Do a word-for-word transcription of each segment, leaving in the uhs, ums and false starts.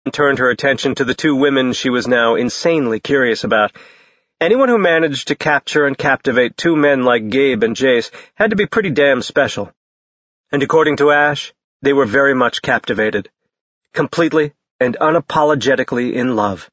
and turned her attention to the two women she was now insanely curious about. Anyone who managed to capture and captivate two men like Gabe and Jace had to be pretty damn special. And according to Ash, they were very much captivated. Completely and unapologetically in love.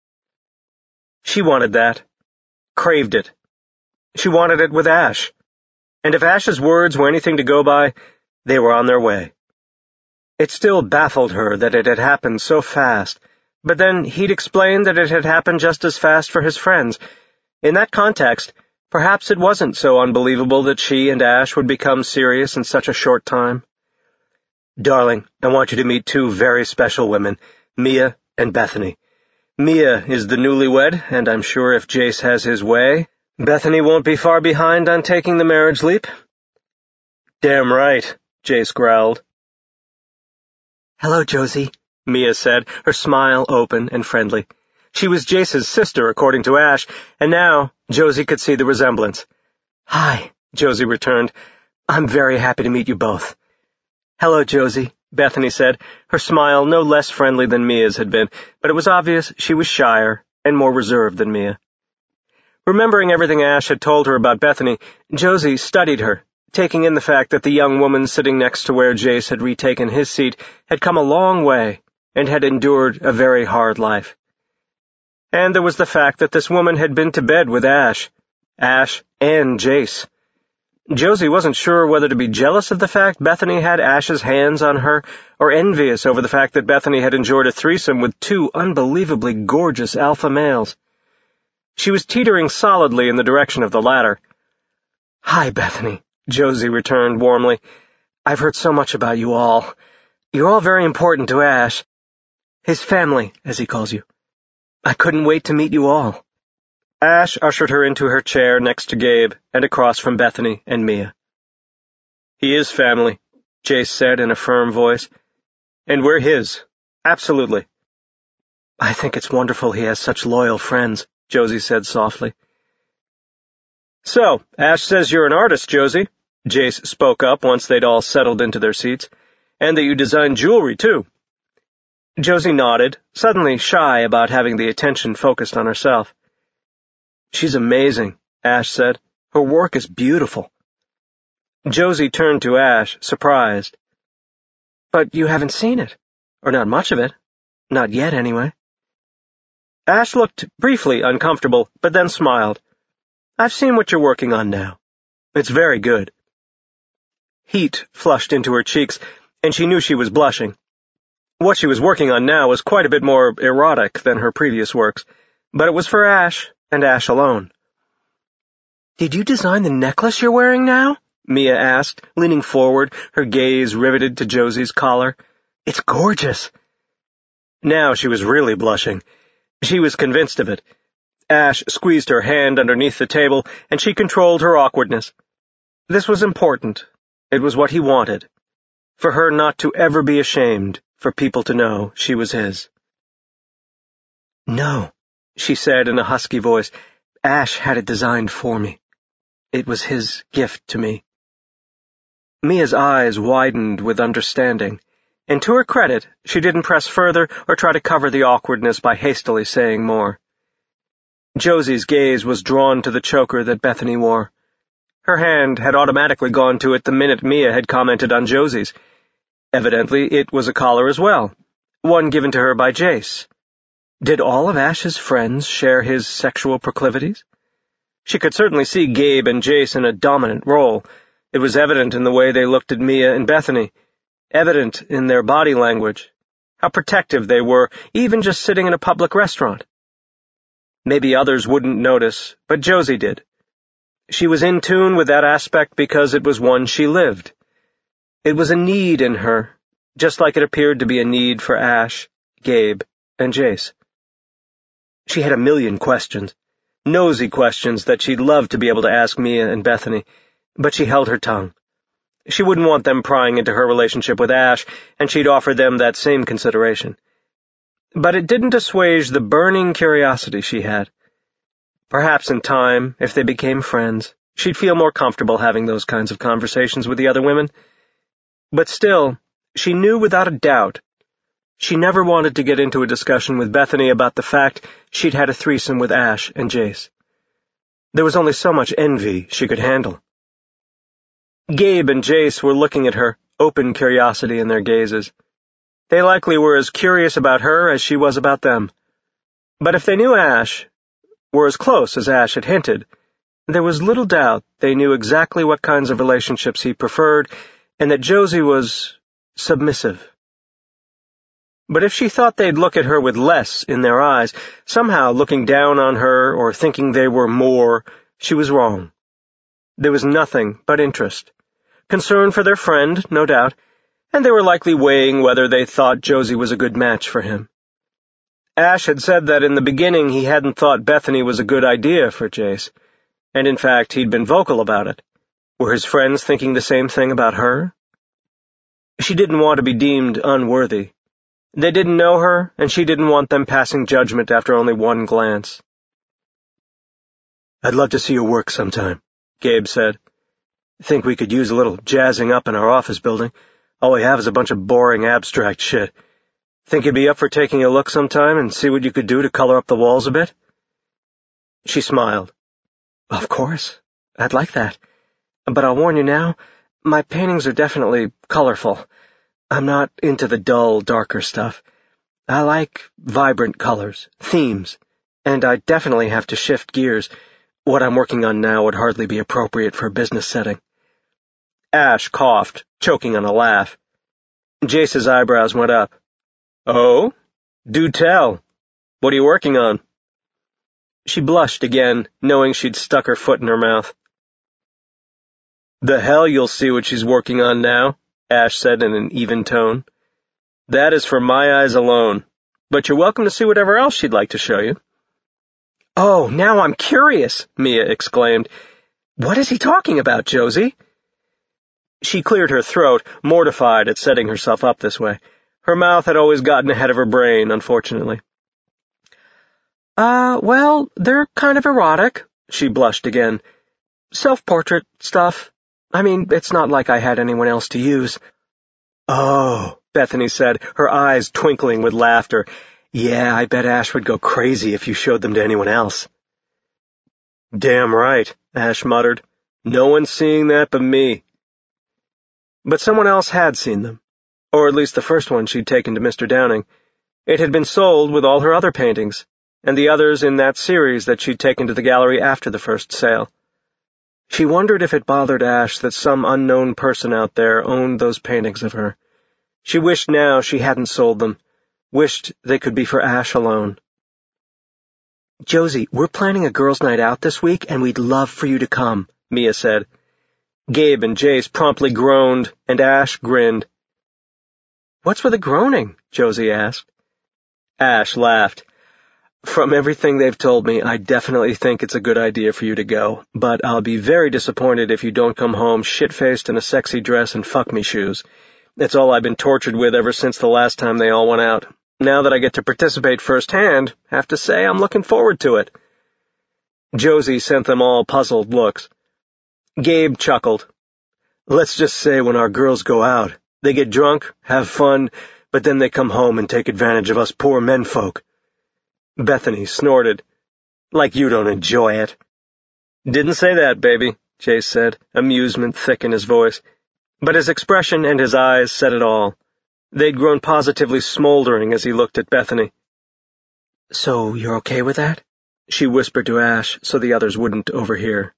She wanted that. Craved it. She wanted it with Ash. And if Ash's words were anything to go by, they were on their way. It still baffled her that it had happened so fast, but then he'd explained that it had happened just as fast for his friends. In that context, perhaps it wasn't so unbelievable that she and Ash would become serious in such a short time. "Darling, I want you to meet two very special women, Mia and Bethany. Mia is the newlywed, and I'm sure if Jace has his way, Bethany won't be far behind on taking the marriage leap." "Damn right," Jace growled. "Hello, Josie," Mia said, her smile open and friendly. She was Jace's sister, according to Ash, and now Josie could see the resemblance. "Hi," Josie returned. "I'm very happy to meet you both." "Hello, Josie," Bethany said, her smile no less friendly than Mia's had been, but it was obvious she was shyer and more reserved than Mia. Remembering everything Ash had told her about Bethany, Josie studied her, taking in the fact that the young woman sitting next to where Jace had retaken his seat had come a long way and had endured a very hard life. And there was the fact that this woman had been to bed with Ash. Ash and Jace. Josie wasn't sure whether to be jealous of the fact Bethany had Ash's hands on her, or envious over the fact that Bethany had enjoyed a threesome with two unbelievably gorgeous alpha males. She was teetering solidly in the direction of the latter. "Hi, Bethany," Josie returned warmly. "I've heard so much about you all. You're all very important to Ash. His family, as he calls you. I couldn't wait to meet you all." Ash ushered her into her chair next to Gabe and across from Bethany and Mia. "He is family," Jace said in a firm voice. "And we're his. Absolutely." "I think it's wonderful he has such loyal friends," Josie said softly. "So, Ash says you're an artist, Josie," Jace spoke up once they'd all settled into their seats, "and that you design jewelry, too." Josie nodded, suddenly shy about having the attention focused on herself. "She's amazing," Ash said. "Her work is beautiful." Josie turned to Ash, surprised. "But you haven't seen it, or not much of it. Not yet, anyway." Ash looked briefly uncomfortable, but then smiled. "I've seen what you're working on now. It's very good." Heat flushed into her cheeks, and she knew she was blushing. What she was working on now was quite a bit more erotic than her previous works, but it was for Ash, and Ash alone. "Did you design the necklace you're wearing now?" Mia asked, leaning forward, her gaze riveted to Josie's collar. "It's gorgeous." Now she was really blushing. She was convinced of it. Ash squeezed her hand underneath the table, and she controlled her awkwardness. This was important. It was what he wanted. For her not to ever be ashamed, for people to know she was his. "No," she said in a husky voice. "Ash had it designed for me. It was his gift to me." Mia's eyes widened with understanding, and to her credit, she didn't press further or try to cover the awkwardness by hastily saying more. Josie's gaze was drawn to the choker that Bethany wore. Her hand had automatically gone to it the minute Mia had commented on Josie's. Evidently, it was a collar as well, one given to her by Jace. Did all of Ash's friends share his sexual proclivities? She could certainly see Gabe and Jace in a dominant role. It was evident in the way they looked at Mia and Bethany, evident in their body language, how protective they were, even just sitting in a public restaurant. Maybe others wouldn't notice, but Josie did. She was in tune with that aspect because it was one she lived. It was a need in her, just like it appeared to be a need for Ash, Gabe, and Jace. She had a million questions, nosy questions that she'd love to be able to ask Mia and Bethany, but she held her tongue. She wouldn't want them prying into her relationship with Ash, and she'd offer them that same consideration. But it didn't assuage the burning curiosity she had. Perhaps in time, if they became friends, she'd feel more comfortable having those kinds of conversations with the other women. But still, she knew without a doubt She never wanted to get into a discussion with Bethany about the fact she'd had a threesome with Ash and Jace. There was only so much envy she could handle. Gabe and Jace were looking at her, open curiosity in their gazes. They likely were as curious about her as she was about them. But if they knew Ash, were as close as Ash had hinted, there was little doubt they knew exactly what kinds of relationships he preferred, and that Josie was submissive. But if she thought they'd look at her with less in their eyes, somehow looking down on her or thinking they were more, she was wrong. There was nothing but interest. Concern for their friend, no doubt, and they were likely weighing whether they thought Josie was a good match for him. Ash had said that in the beginning he hadn't thought Bethany was a good idea for Jace, and in fact he'd been vocal about it. Were his friends thinking the same thing about her? She didn't want to be deemed unworthy. They didn't know her, and she didn't want them passing judgment after only one glance. "I'd love to see your work sometime," Gabe said. "Think we could use a little jazzing up in our office building. All we have is a bunch of boring abstract shit. Think you'd be up for taking a look sometime and see what you could do to color up the walls a bit?" She smiled. "Of course. I'd like that. But I'll warn you now, my paintings are definitely colorful. I'm not into the dull, darker stuff. I like vibrant colors, themes, and I definitely have to shift gears. What I'm working on now would hardly be appropriate for a business setting." Ash coughed, choking on a laugh. Jace's eyebrows went up. "Oh? Do tell. What are you working on?" She blushed again, knowing she'd stuck her foot in her mouth. "The hell you'll see what she's working on now," Ash said in an even tone. "That is for my eyes alone, but you're welcome to see whatever else she'd like to show you." "Oh, now I'm curious," Mia exclaimed. "What is he talking about, Josie?" She cleared her throat, mortified at setting herself up this way. Her mouth had always gotten ahead of her brain, unfortunately. Uh, well, they're kind of erotic," she blushed again. "Self-portrait stuff. I mean, it's not like I had anyone else to use." "Oh," Bethany said, her eyes twinkling with laughter. "Yeah, I bet Ash would go crazy if you showed them to anyone else." "Damn right," Ash muttered. "No one's seeing that but me." But someone else had seen them, or at least the first one she'd taken to Mister Downing. It had been sold with all her other paintings, and the others in that series that she'd taken to the gallery after the first sale. She wondered if it bothered Ash that some unknown person out there owned those paintings of her. She wished now she hadn't sold them, wished they could be for Ash alone. "Josie, we're planning a girls' night out this week, and we'd love for you to come," Mia said. Gabe and Jace promptly groaned, and Ash grinned. "What's with the groaning?" Josie asked. Ash laughed. "From everything they've told me, I definitely think it's a good idea for you to go, but I'll be very disappointed if you don't come home shit-faced in a sexy dress and fuck-me shoes. It's all I've been tortured with ever since the last time they all went out. Now that I get to participate firsthand, have to say I'm looking forward to it." Josie sent them all puzzled looks. Gabe chuckled. "Let's just say when our girls go out, they get drunk, have fun, but then they come home and take advantage of us poor menfolk." Bethany snorted. "Like you don't enjoy it." "Didn't say that, baby," Jace said, amusement thick in his voice. But his expression and his eyes said it all. They'd grown positively smoldering as he looked at Bethany. "So you're okay with that?" she whispered to Ash so the others wouldn't overhear.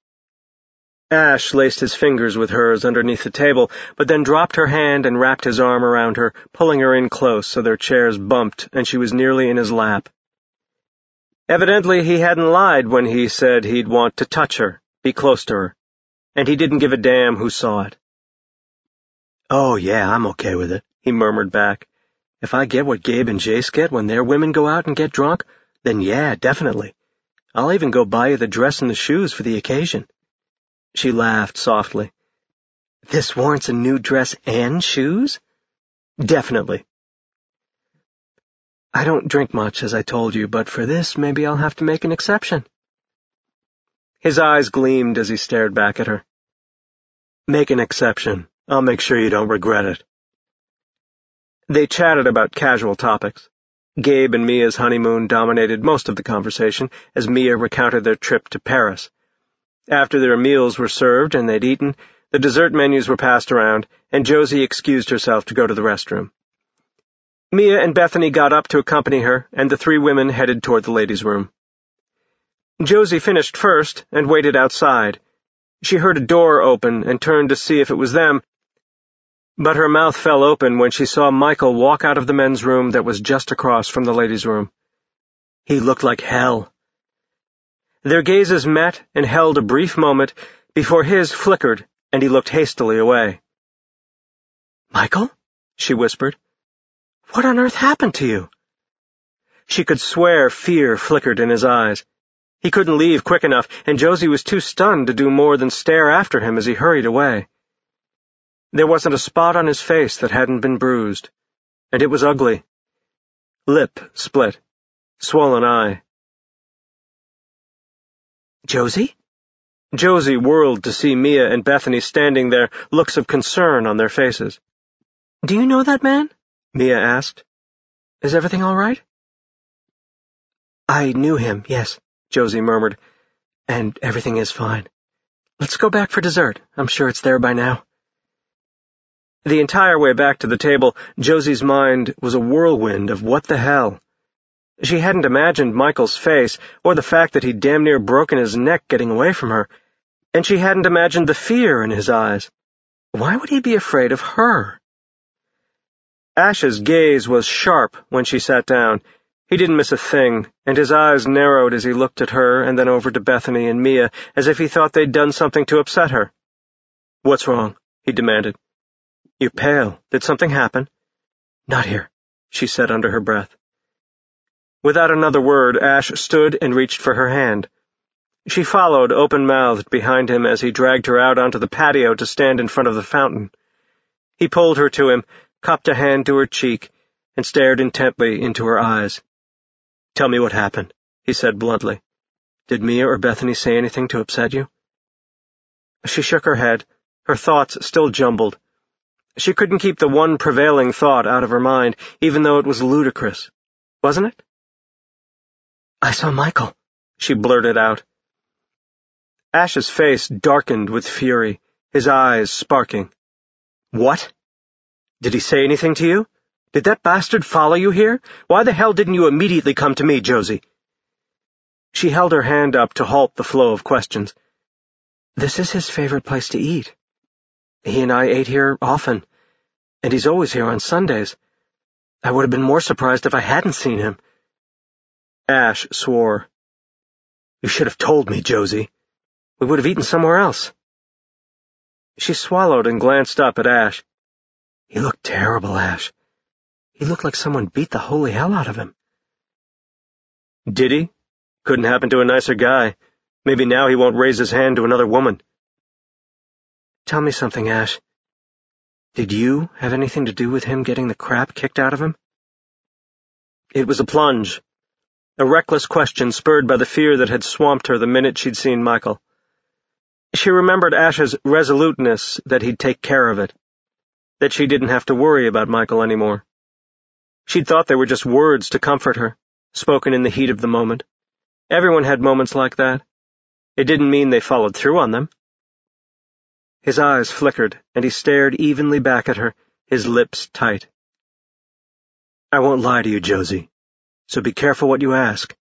Ash laced his fingers with hers underneath the table, but then dropped her hand and wrapped his arm around her, pulling her in close so their chairs bumped and she was nearly in his lap. Evidently he hadn't lied when he said he'd want to touch her, be close to her, and he didn't give a damn who saw it. "Oh, yeah, I'm okay with it," he murmured back. "If I get what Gabe and Jace get when their women go out and get drunk, then yeah, definitely. I'll even go buy you the dress and the shoes for the occasion." She laughed softly. "This warrants a new dress and shoes?" "Definitely." "I don't drink much, as I told you, but for this, maybe I'll have to make an exception." His eyes gleamed as he stared back at her. "Make an exception. I'll make sure you don't regret it." They chatted about casual topics. Gabe and Mia's honeymoon dominated most of the conversation as Mia recounted their trip to Paris. After their meals were served and they'd eaten, the dessert menus were passed around, and Josie excused herself to go to the restroom. Mia and Bethany got up to accompany her, and the three women headed toward the ladies' room. Josie finished first and waited outside. She heard a door open and turned to see if it was them, but her mouth fell open when she saw Michael walk out of the men's room that was just across from the ladies' room. He looked like hell. Their gazes met and held a brief moment before his flickered, and he looked hastily away. "Michael?" she whispered. "What on earth happened to you?" She could swear fear flickered in his eyes. He couldn't leave quick enough, and Josie was too stunned to do more than stare after him as he hurried away. There wasn't a spot on his face that hadn't been bruised, and it was ugly. Lip split, swollen eye. "Josie?" Josie whirled to see Mia and Bethany standing there, looks of concern on their faces. "Do you know that man?" Mia asked. "Is everything all right?" "I knew him, yes," Josie murmured, "and everything is fine. Let's go back for dessert. I'm sure it's there by now." The entire way back to the table, Josie's mind was a whirlwind of what the hell. She hadn't imagined Michael's face, or the fact that he'd damn near broken his neck getting away from her, and she hadn't imagined the fear in his eyes. Why would he be afraid of her? Ash's gaze was sharp when she sat down. He didn't miss a thing, and his eyes narrowed as he looked at her and then over to Bethany and Mia, as if he thought they'd done something to upset her. "What's wrong?" he demanded. "You're pale. Did something happen?" "Not here," she said under her breath. Without another word, Ash stood and reached for her hand. She followed, open-mouthed, behind him as he dragged her out onto the patio to stand in front of the fountain. He pulled her to him, cupped a hand to her cheek, and stared intently into her eyes. "Tell me what happened," he said bluntly. "Did Mia or Bethany say anything to upset you?" She shook her head, her thoughts still jumbled. She couldn't keep the one prevailing thought out of her mind, even though it was ludicrous. Wasn't it? "I saw Michael," she blurted out. Ash's face darkened with fury, his eyes sparking. "What? Did he say anything to you? Did that bastard follow you here? Why the hell didn't you immediately come to me, Josie?" She held her hand up to halt the flow of questions. "This is his favorite place to eat. He and I ate here often, and he's always here on Sundays. I would have been more surprised if I hadn't seen him." Ash swore. "You should have told me, Josie. We would have eaten somewhere else." She swallowed and glanced up at Ash. "He looked terrible, Ash. He looked like someone beat the holy hell out of him." "Did he? Couldn't happen to a nicer guy. Maybe now he won't raise his hand to another woman." "Tell me something, Ash. Did you have anything to do with him getting the crap kicked out of him?" It was a plunge. A reckless question spurred by the fear that had swamped her the minute she'd seen Michael. She remembered Ash's resoluteness that he'd take care of it, that she didn't have to worry about Michael anymore. She'd thought they were just words to comfort her, spoken in the heat of the moment. Everyone had moments like that. It didn't mean they followed through on them. His eyes flickered, and he stared evenly back at her, his lips tight. "I won't lie to you, Josie, so be careful what you ask."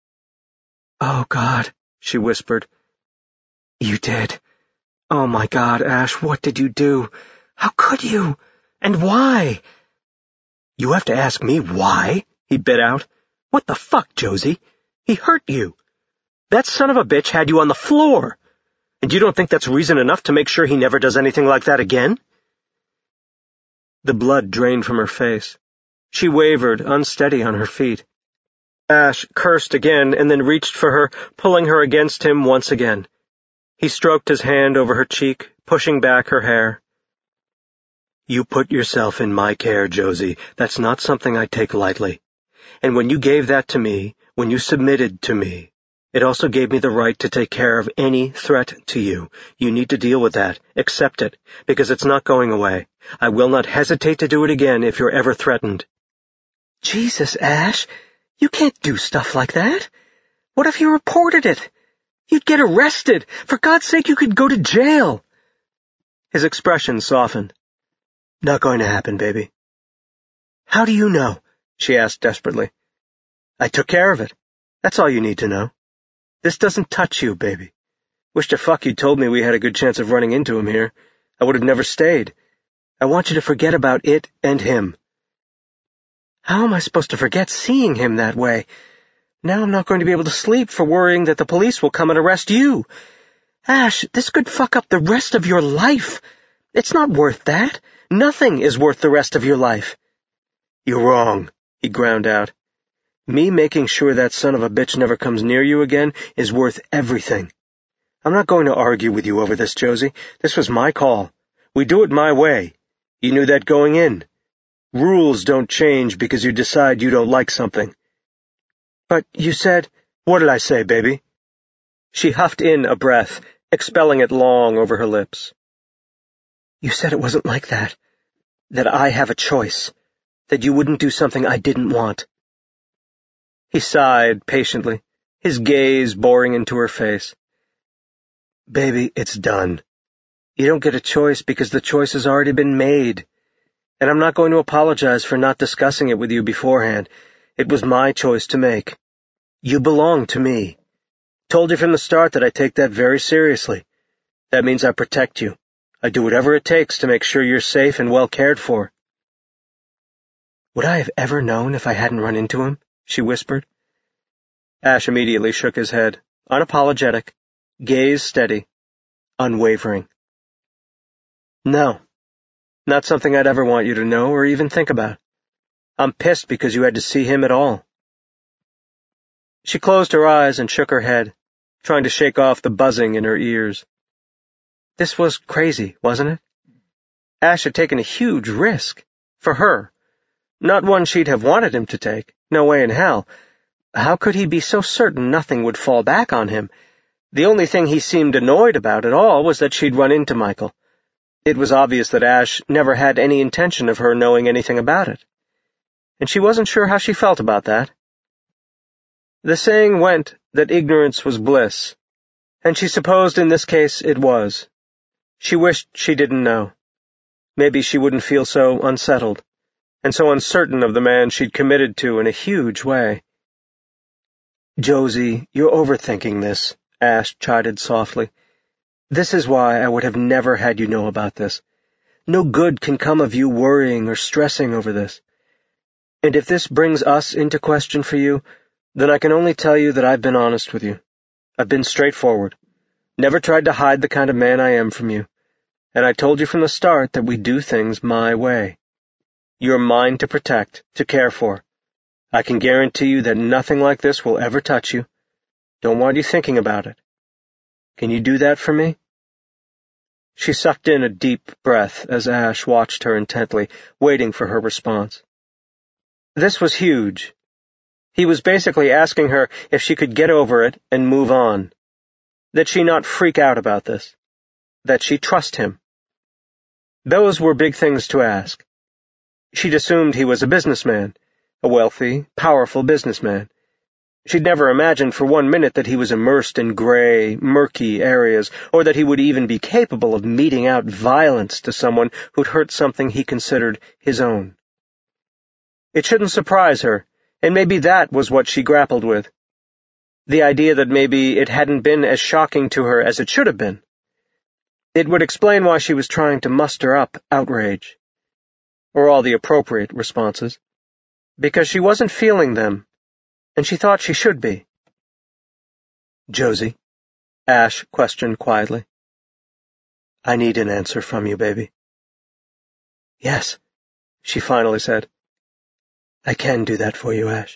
"Oh, God," she whispered. "You did. Oh, my God, Ash, what did you do? How could you? And why?" "You have to ask me why?" he bit out. "What the fuck, Josie? He hurt you. That son of a bitch had you on the floor. And you don't think that's reason enough to make sure he never does anything like that again?" The blood drained from her face. She wavered, unsteady on her feet. Ash cursed again and then reached for her, pulling her against him once again. He stroked his hand over her cheek, pushing back her hair. "You put yourself in my care, Josie. That's not something I take lightly. And when you gave that to me, when you submitted to me, It also gave me the right to take care of any threat to you. You need to deal with that. Accept it, because it's not going away. I will not hesitate to do it again if you're ever threatened." "Jesus, Ash, you can't do stuff like that. What if you reported it? You'd get arrested. For God's sake, you could go to jail." His expression softened. "Not going to happen, baby." "How do you know?" she asked desperately. "I took care of it. That's all you need to know. This doesn't touch you, baby. Wish to fuck you'd told me we had a good chance of running into him here. I would have never stayed. I want you to forget about it and him." "How am I supposed to forget seeing him that way? Now I'm not going to be able to sleep for worrying that the police will come and arrest you. Ash, this could fuck up the rest of your life. It's not worth that. Nothing is worth the rest of your life." "You're wrong," he ground out. "Me making sure that son of a bitch never comes near you again is worth everything. I'm not going to argue with you over this, Josie. This was my call. We do it my way. You knew that going in. Rules don't change because you decide you don't like something." "But you said—" "What did I say, baby?" She huffed in a breath, expelling it long over her lips. "You said it wasn't like that. That I have a choice. That you wouldn't do something I didn't want." He sighed patiently, his gaze boring into her face. "Baby, it's done. You don't get a choice because the choice has already been made. And I'm not going to apologize for not discussing it with you beforehand. It was my choice to make. You belong to me. Told you from the start that I take that very seriously. That means I protect you. I do whatever it takes to make sure you're safe and well cared for." "Would I have ever known if I hadn't run into him?" she whispered. Ash immediately shook his head, unapologetic, gaze steady, unwavering. "No, not something I'd ever want you to know or even think about. I'm pissed because you had to see him at all." She closed her eyes and shook her head, trying to shake off the buzzing in her ears. This was crazy, wasn't it? Ash had taken a huge risk. For her. Not one she'd have wanted him to take. No way in hell. How could he be so certain nothing would fall back on him? The only thing he seemed annoyed about at all was that she'd run into Michael. It was obvious that Ash never had any intention of her knowing anything about it. And she wasn't sure how she felt about that. The saying went that ignorance was bliss, and she supposed in this case it was. She wished she didn't know. Maybe she wouldn't feel so unsettled, and so uncertain of the man she'd committed to in a huge way. "Josie, you're overthinking this," Ash chided softly. "This is why I would have never had you know about this. No good can come of you worrying or stressing over this. And if this brings us into question for you, then I can only tell you that I've been honest with you. I've been straightforward, never tried to hide the kind of man I am from you, and I told you from the start that we do things my way. You're mine to protect, to care for. I can guarantee you that nothing like this will ever touch you. Don't want you thinking about it. Can you do that for me?" She sucked in a deep breath as Ash watched her intently, waiting for her response. This was huge. He was basically asking her if she could get over it and move on. That she not freak out about this. That she trust him. Those were big things to ask. She'd assumed he was a businessman, a wealthy, powerful businessman. She'd never imagined for one minute that he was immersed in gray, murky areas, or that he would even be capable of meting out violence to someone who'd hurt something he considered his own. It shouldn't surprise her, and maybe that was what she grappled with. The idea that maybe it hadn't been as shocking to her as it should have been. It would explain why she was trying to muster up outrage, or all the appropriate responses, because she wasn't feeling them, and she thought she should be. "Josie," Ash questioned quietly, "I need an answer from you, baby." "Yes," she finally said. "I can do that for you, Ash."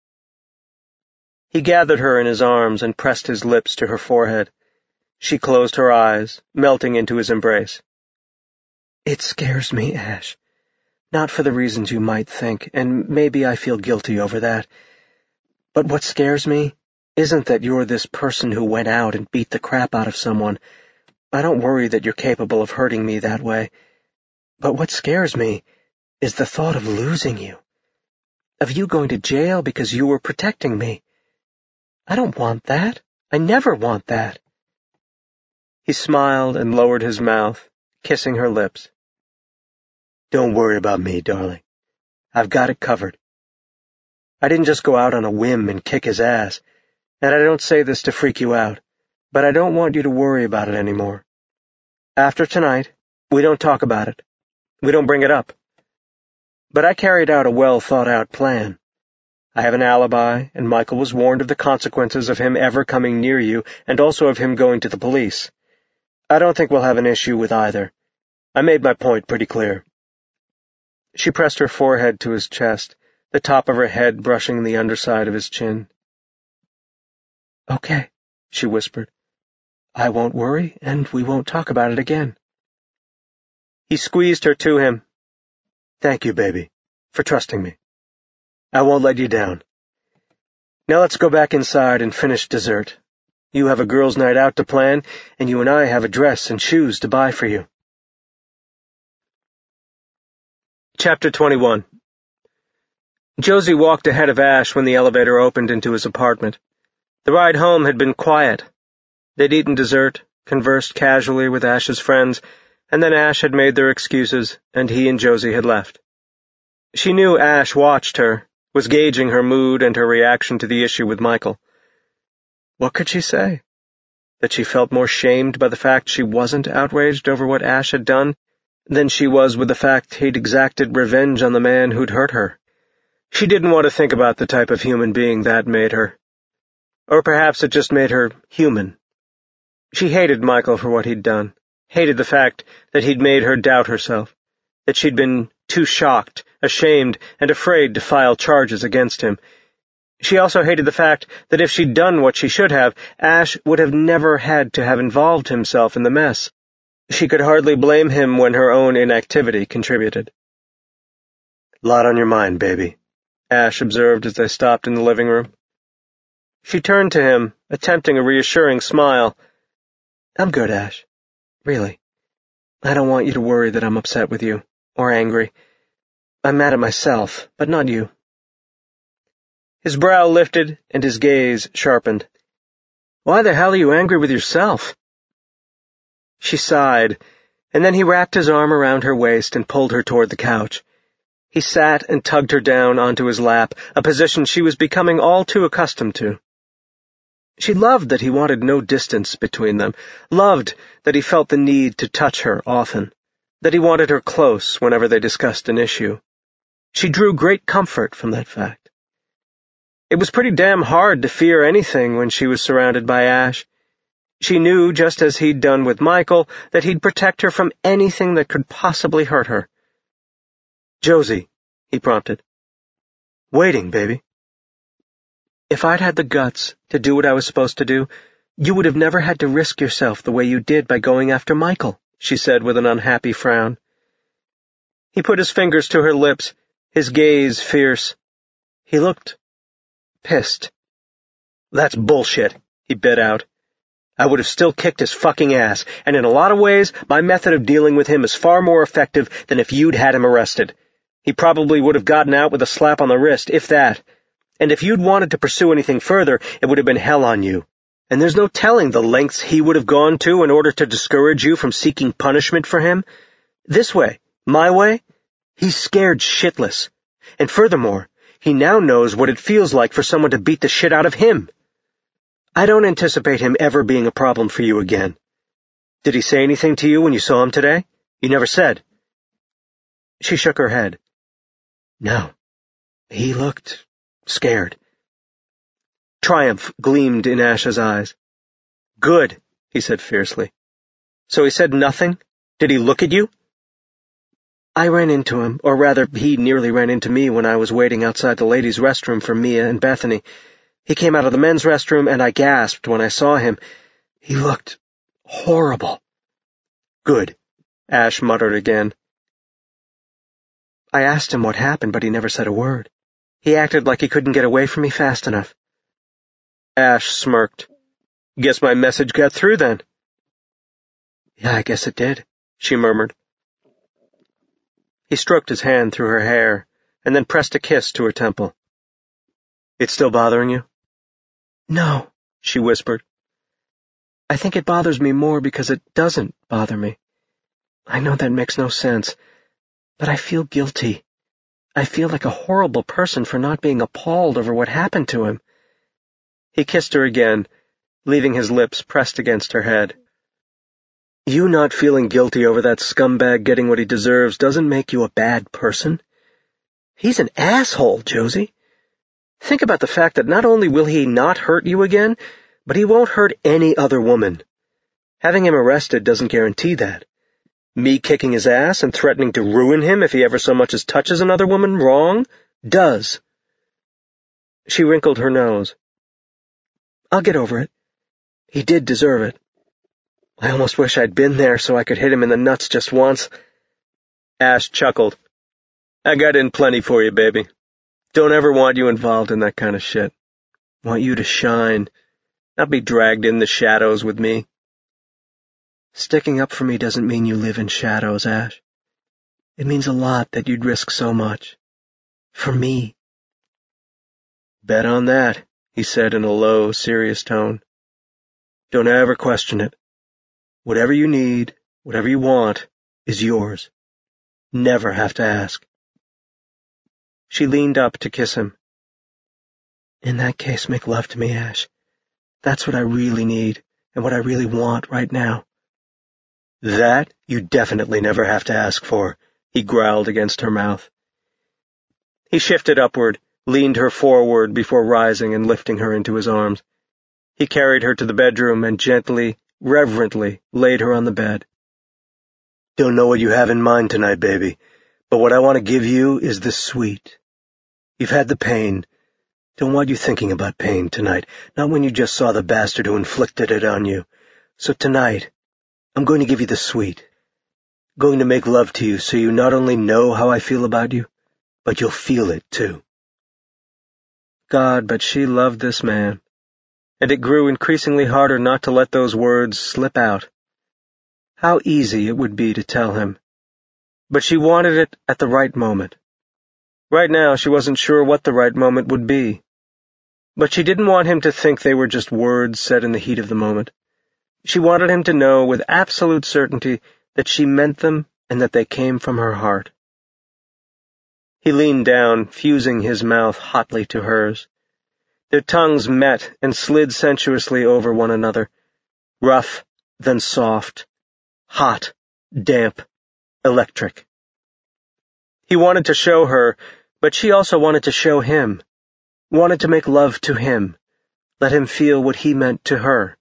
He gathered her in his arms and pressed his lips to her forehead. She closed her eyes, melting into his embrace. "It scares me, Ash. Not for the reasons you might think, and maybe I feel guilty over that. But what scares me isn't that you're this person who went out and beat the crap out of someone. I don't worry that you're capable of hurting me that way. But what scares me is the thought of losing you. Of you going to jail because you were protecting me. I don't want that. I never want that. He smiled and lowered his mouth, kissing her lips. Don't worry about me, darling. I've got it covered. I didn't just go out on a whim and kick his ass, and I don't say this to freak you out, but I don't want you to worry about it anymore. After tonight, we don't talk about it. We don't bring it up. But I carried out a well-thought-out plan. I have an alibi, and Michael was warned of the consequences of him ever coming near you, and also of him going to the police. I don't think we'll have an issue with either. I made my point pretty clear. She pressed her forehead to his chest, the top of her head brushing the underside of his chin. Okay, she whispered. I won't worry, and we won't talk about it again. He squeezed her to him. Thank you, baby, for trusting me. I won't let you down. Now let's go back inside and finish dessert. You have a girls' night out to plan, and you and I have a dress and shoes to buy for you. Chapter twenty-one. Josie walked ahead of Ash when the elevator opened into his apartment. The ride home had been quiet. They'd eaten dessert, conversed casually with Ash's friends, and then Ash had made their excuses, and he and Josie had left. She knew Ash watched her, was gauging her mood and her reaction to the issue with Michael. What could she say? That she felt more shamed by the fact she wasn't outraged over what Ash had done than she was with the fact he'd exacted revenge on the man who'd hurt her. She didn't want to think about the type of human being that made her. Or perhaps it just made her human. She hated Michael for what he'd done, hated the fact that he'd made her doubt herself, that she'd been too shocked, ashamed, and afraid to file charges against him. She also hated the fact that if she'd done what she should have, Ash would have never had to have involved himself in the mess. She could hardly blame him when her own inactivity contributed. Lot on your mind, baby, Ash observed as they stopped in the living room. She turned to him, attempting a reassuring smile. I'm good, Ash. Really. I don't want you to worry that I'm upset with you, or angry. I'm mad at myself, but not you. His brow lifted, and his gaze sharpened. Why the hell are you angry with yourself? She sighed, and then he wrapped his arm around her waist and pulled her toward the couch. He sat and tugged her down onto his lap, a position she was becoming all too accustomed to. She loved that he wanted no distance between them, loved that he felt the need to touch her often, that he wanted her close whenever they discussed an issue. She drew great comfort from that fact. It was pretty damn hard to fear anything when she was surrounded by Ash. She knew, just as he'd done with Michael, that he'd protect her from anything that could possibly hurt her. Josie, he prompted. Waiting, baby. If I'd had the guts to do what I was supposed to do, you would have never had to risk yourself the way you did by going after Michael, she said with an unhappy frown. He put his fingers to her lips, his gaze fierce. He looked pissed. That's bullshit, he bit out. I would have still kicked his fucking ass, and in a lot of ways, my method of dealing with him is far more effective than if you'd had him arrested. He probably would have gotten out with a slap on the wrist, if that. And if you'd wanted to pursue anything further, it would have been hell on you. And there's no telling the lengths he would have gone to in order to discourage you from seeking punishment for him. This way, my way, he's scared shitless. And furthermore, he now knows what it feels like for someone to beat the shit out of him. I don't anticipate him ever being a problem for you again. Did he say anything to you when you saw him today? You never said. She shook her head. No. He looked scared. Triumph gleamed in Ash's eyes. Good, he said fiercely. So he said nothing? Did he look at you? I ran into him, or rather, he nearly ran into me when I was waiting outside the ladies' restroom for Mia and Bethany. He came out of the men's restroom, and I gasped when I saw him. He looked horrible. Good, Ash muttered again. I asked him what happened, but he never said a word. He acted like he couldn't get away from me fast enough. Ash smirked. Guess my message got through then. Yeah, I guess it did, she murmured. He stroked his hand through her hair and then pressed a kiss to her temple. It's still bothering you? No, she whispered. I think it bothers me more because it doesn't bother me. I know that makes no sense, but I feel guilty. I feel like a horrible person for not being appalled over what happened to him. He kissed her again, leaving his lips pressed against her head. You not feeling guilty over that scumbag getting what he deserves doesn't make you a bad person. He's an asshole, Josie. Think about the fact that not only will he not hurt you again, but he won't hurt any other woman. Having him arrested doesn't guarantee that. Me kicking his ass and threatening to ruin him if he ever so much as touches another woman wrong does. She wrinkled her nose. I'll get over it. He did deserve it. I almost wish I'd been there so I could hit him in the nuts just once. Ash chuckled. I got in plenty for you, baby. Don't ever want you involved in that kind of shit. Want you to shine, not be dragged in the shadows with me. Sticking up for me doesn't mean you live in shadows, Ash. It means a lot that you'd risk so much. For me. Bet on that, he said in a low, serious tone. Don't ever question it. Whatever you need, whatever you want, is yours. Never have to ask. She leaned up to kiss him. In that case, make love to me, Ash. That's what I really need, and what I really want right now. That you definitely never have to ask for, he growled against her mouth. He shifted upward, leaned her forward before rising and lifting her into his arms. He carried her to the bedroom and gently, reverently laid her on the bed. Don't know what you have in mind tonight, baby, but what I want to give you is the sweet. You've had the pain. Don't want you thinking about pain tonight, not when you just saw the bastard who inflicted it on you. So tonight, I'm going to give you the sweet. Going to make love to you so you not only know how I feel about you, but you'll feel it too. God, but she loved this man, and it grew increasingly harder not to let those words slip out. How easy it would be to tell him. But she wanted it at the right moment. Right now she wasn't sure what the right moment would be. But she didn't want him to think they were just words said in the heat of the moment. She wanted him to know with absolute certainty that she meant them and that they came from her heart. He leaned down, fusing his mouth hotly to hers. Their tongues met and slid sensuously over one another, rough, then soft, hot, damp, electric. He wanted to show her, but she also wanted to show him, wanted to make love to him, let him feel what he meant to her.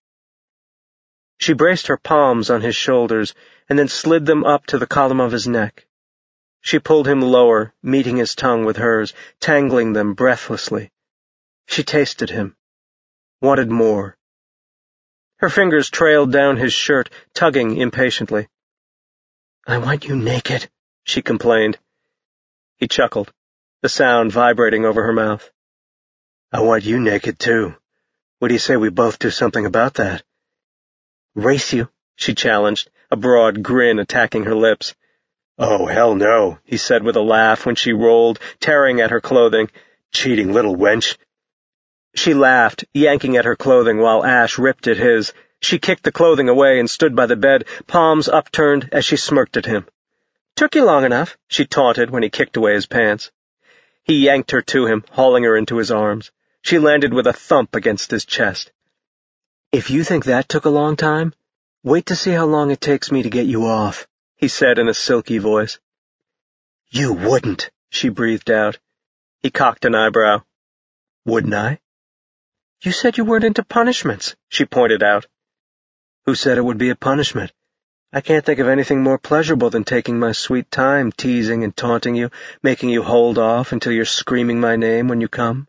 She braced her palms on his shoulders and then slid them up to the column of his neck. She pulled him lower, meeting his tongue with hers, tangling them breathlessly. She tasted him, wanted more. Her fingers trailed down his shirt, tugging impatiently. I want you naked, she complained. He chuckled, the sound vibrating over her mouth. I want you naked, too. What do you say we both do something about that? Race you, she challenged, a broad grin attacking her lips. Oh, hell no, he said with a laugh when she rolled, tearing at her clothing. Cheating little wench. She laughed, yanking at her clothing while Ash ripped at his. She kicked the clothing away and stood by the bed, palms upturned as she smirked at him. Took you long enough, she taunted when he kicked away his pants. He yanked her to him, hauling her into his arms. She landed with a thump against his chest. If you think that took a long time, wait to see how long it takes me to get you off, he said in a silky voice. You wouldn't, she breathed out. He cocked an eyebrow. Wouldn't I? You said you weren't into punishments, she pointed out. Who said it would be a punishment? I can't think of anything more pleasurable than taking my sweet time teasing and taunting you, making you hold off until you're screaming my name when you come.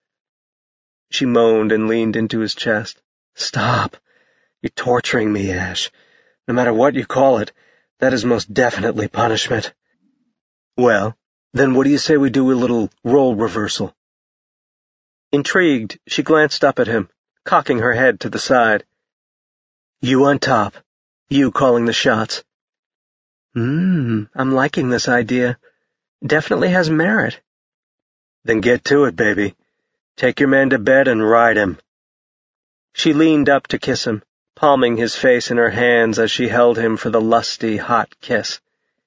She moaned and leaned into his chest. Stop. You're torturing me, Ash. No matter what you call it, that is most definitely punishment. Well, then what do you say we do a little role reversal? Intrigued, she glanced up at him, cocking her head to the side. You on top. You calling the shots. Mmm, I'm liking this idea. Definitely has merit. Then get to it, baby. Take your man to bed and ride him. She leaned up to kiss him, palming his face in her hands as she held him for the lusty, hot kiss.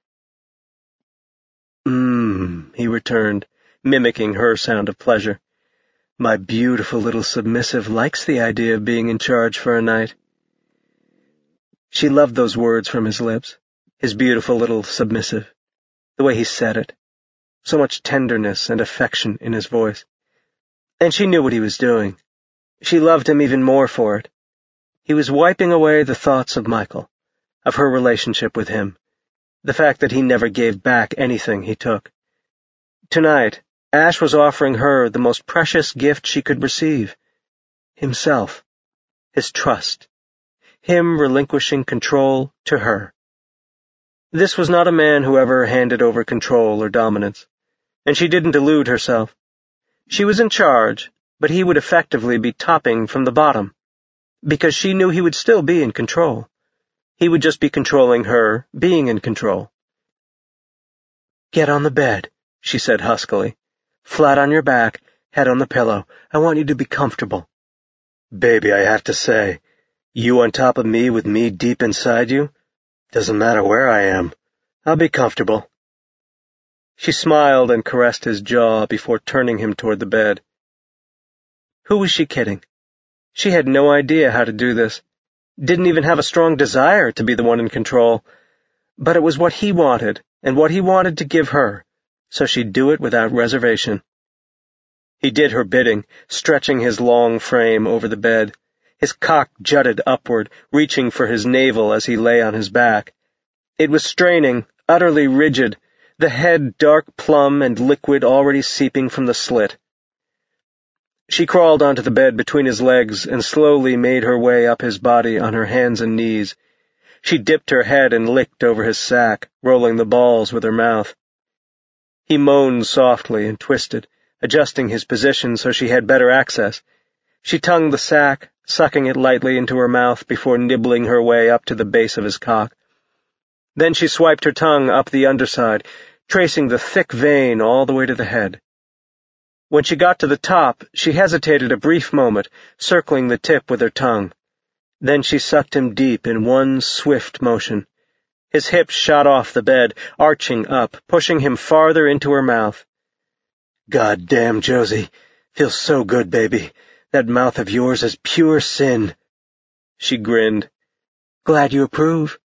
Mmm, he returned, mimicking her sound of pleasure. My beautiful little submissive likes the idea of being in charge for a night. She loved those words from his lips, his beautiful little submissive, the way he said it, so much tenderness and affection in his voice. And she knew what he was doing. She loved him even more for it. He was wiping away the thoughts of Michael, of her relationship with him, the fact that he never gave back anything he took. Tonight, Ash was offering her the most precious gift she could receive, himself, his trust, him relinquishing control to her. This was not a man who ever handed over control or dominance, and she didn't delude herself. She was in charge, but he would effectively be topping from the bottom, because she knew he would still be in control. He would just be controlling her, being in control. Get on the bed, she said huskily. Flat on your back, head on the pillow. I want you to be comfortable. Baby, I have to say, you on top of me with me deep inside you? Doesn't matter where I am. I'll be comfortable. She smiled and caressed his jaw before turning him toward the bed. Who was she kidding? She had no idea how to do this, didn't even have a strong desire to be the one in control, but it was what he wanted and what he wanted to give her, so she'd do it without reservation. He did her bidding, stretching his long frame over the bed. His cock jutted upward, reaching for his navel as he lay on his back. It was straining, utterly rigid, the head dark plum and liquid already seeping from the slit. She crawled onto the bed between his legs and slowly made her way up his body on her hands and knees. She dipped her head and licked over his sack, rolling the balls with her mouth. He moaned softly and twisted, adjusting his position so she had better access. She tongued the sack, sucking it lightly into her mouth before nibbling her way up to the base of his cock. Then she swiped her tongue up the underside, tracing the thick vein all the way to the head. When she got to the top, she hesitated a brief moment, circling the tip with her tongue. Then she sucked him deep in one swift motion. His hips shot off the bed, arching up, pushing him farther into her mouth. God damn, Josie. Feels so good, baby. That mouth of yours is pure sin. She grinned. Glad you approve.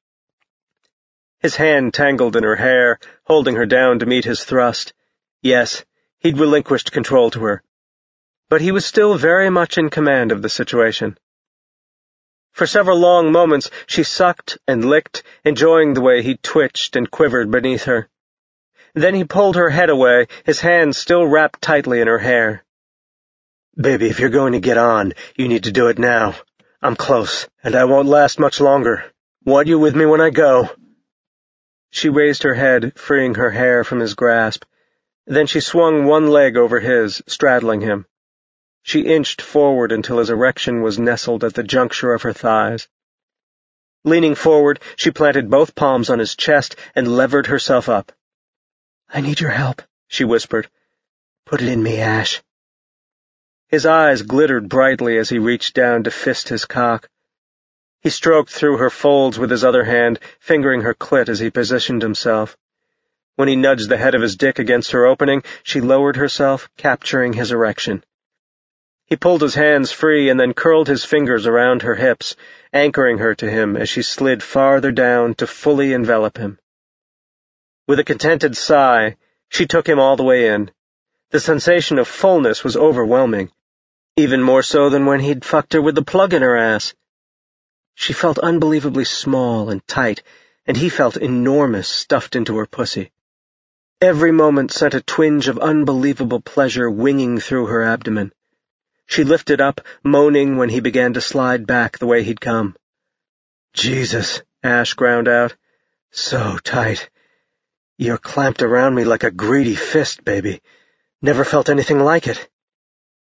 His hand tangled in her hair, holding her down to meet his thrust. Yes, he'd relinquished control to her. But he was still very much in command of the situation. For several long moments she sucked and licked, enjoying the way he twitched and quivered beneath her. Then he pulled her head away, his hands still wrapped tightly in her hair. Baby, if you're going to get on, you need to do it now. I'm close, and I won't last much longer. Want you with me when I go. She raised her head, freeing her hair from his grasp. Then she swung one leg over his, straddling him. She inched forward until his erection was nestled at the juncture of her thighs. Leaning forward, she planted both palms on his chest and levered herself up. I need your help, she whispered. Put it in me, Ash. His eyes glittered brightly as he reached down to fist his cock. He stroked through her folds with his other hand, fingering her clit as he positioned himself. When he nudged the head of his dick against her opening, she lowered herself, capturing his erection. He pulled his hands free and then curled his fingers around her hips, anchoring her to him as she slid farther down to fully envelop him. With a contented sigh, she took him all the way in. The sensation of fullness was overwhelming, even more so than when he'd fucked her with the plug in her ass. She felt unbelievably small and tight, and he felt enormous stuffed into her pussy. Every moment sent a twinge of unbelievable pleasure winging through her abdomen. She lifted up, moaning when he began to slide back the way he'd come. Jesus, Ash ground out. So tight. You're clamped around me like a greedy fist, baby. Never felt anything like it.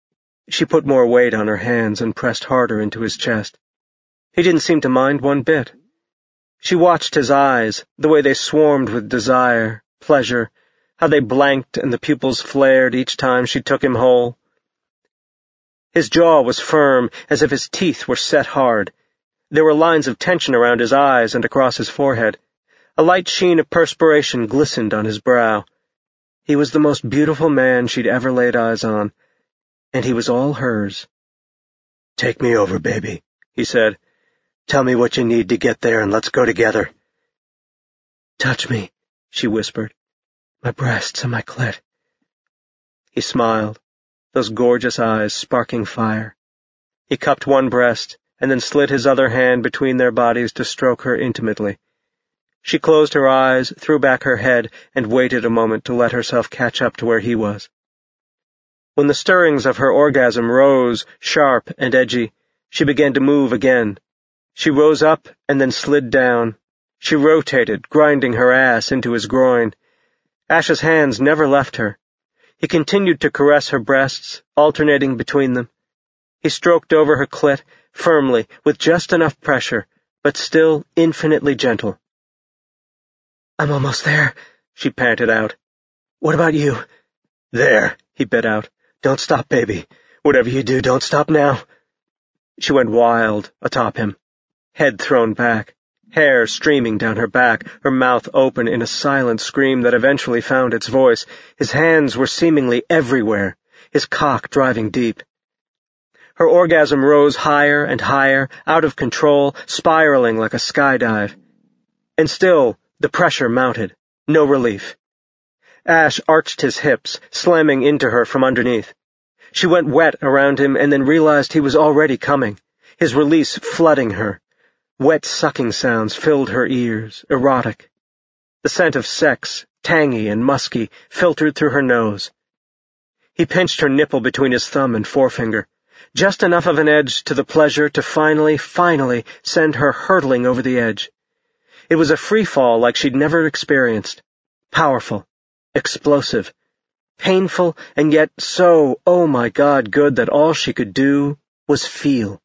She put more weight on her hands and pressed harder into his chest. He didn't seem to mind one bit. She watched his eyes, the way they swarmed with desire, pleasure, how they blanked and the pupils flared each time she took him whole. His jaw was firm, as if his teeth were set hard. There were lines of tension around his eyes and across his forehead. A light sheen of perspiration glistened on his brow. He was the most beautiful man she'd ever laid eyes on, and he was all hers. "Take me over, baby," he said. "Tell me what you need to get there, and let's go together." "Touch me," she whispered. "My breasts and my clit." He smiled, those gorgeous eyes sparking fire. He cupped one breast, and then slid his other hand between their bodies to stroke her intimately. She closed her eyes, threw back her head, and waited a moment to let herself catch up to where he was. When the stirrings of her orgasm rose, sharp and edgy, she began to move again. She rose up and then slid down. She rotated, grinding her ass into his groin. Ash's hands never left her. He continued to caress her breasts, alternating between them. He stroked over her clit, firmly, with just enough pressure, but still infinitely gentle. "I'm almost there," she panted out. "What about you?" "There," he bit out. "Don't stop, baby. Whatever you do, don't stop now." She went wild atop him, head thrown back, hair streaming down her back, her mouth open in a silent scream that eventually found its voice. His hands were seemingly everywhere, his cock driving deep. Her orgasm rose higher and higher, out of control, spiraling like a skydive. And still, the pressure mounted. No relief. Ash arched his hips, slamming into her from underneath. She went wet around him and then realized he was already coming, his release flooding her. Wet sucking sounds filled her ears, erotic. The scent of sex, tangy and musky, filtered through her nose. He pinched her nipple between his thumb and forefinger, just enough of an edge to the pleasure to finally, finally send her hurtling over the edge. It was a free fall like she'd never experienced. Powerful, explosive, painful, and yet so, oh my God, good that all she could do was feel.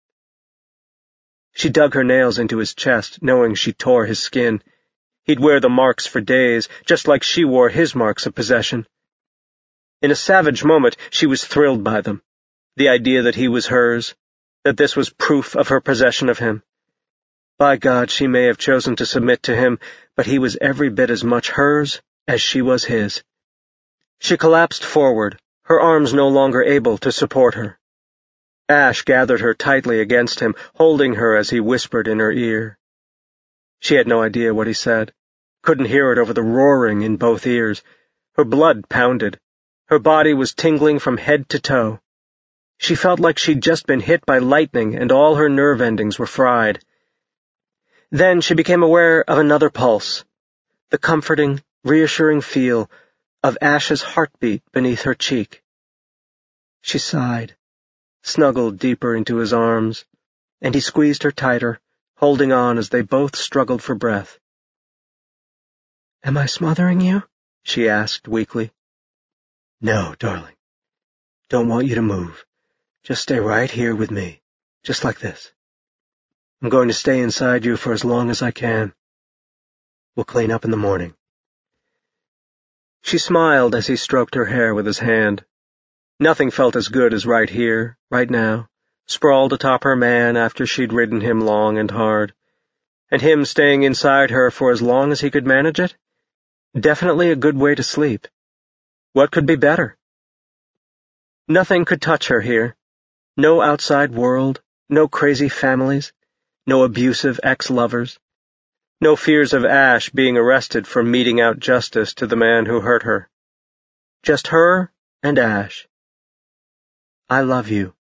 She dug her nails into his chest, knowing she tore his skin. He'd wear the marks for days, just like she wore his marks of possession. In a savage moment, she was thrilled by them. The idea that he was hers, that this was proof of her possession of him. By God, she may have chosen to submit to him, but he was every bit as much hers as she was his. She collapsed forward, her arms no longer able to support her. Ash gathered her tightly against him, holding her as he whispered in her ear. She had no idea what he said, couldn't hear it over the roaring in both ears. Her blood pounded. Her body was tingling from head to toe. She felt like she'd just been hit by lightning and all her nerve endings were fried. Then she became aware of another pulse, the comforting, reassuring feel of Ash's heartbeat beneath her cheek. She sighed, snuggled deeper into his arms, and he squeezed her tighter, holding on as they both struggled for breath. "Am I smothering you?" she asked weakly. "No, darling. Don't want you to move. Just stay right here with me, just like this. I'm going to stay inside you for as long as I can. We'll clean up in the morning." She smiled as he stroked her hair with his hand. Nothing felt as good as right here, right now, sprawled atop her man after she'd ridden him long and hard. And him staying inside her for as long as he could manage it? Definitely a good way to sleep. What could be better? Nothing could touch her here. No outside world, no crazy families, no abusive ex-lovers, no fears of Ash being arrested for meting out justice to the man who hurt her. Just her and Ash. "I love you."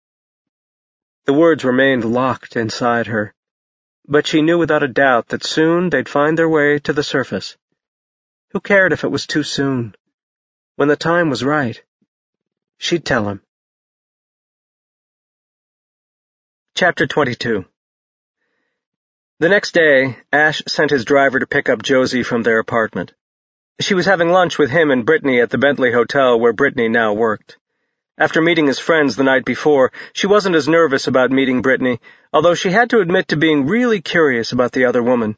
The words remained locked inside her, but she knew without a doubt that soon they'd find their way to the surface. Who cared if it was too soon? When the time was right, she'd tell him. Chapter twenty-two. The next day, Ash sent his driver to pick up Josie from their apartment. She was having lunch with him and Brittany at the Bentley Hotel where Brittany now worked. After meeting his friends the night before, she wasn't as nervous about meeting Brittany, although she had to admit to being really curious about the other woman.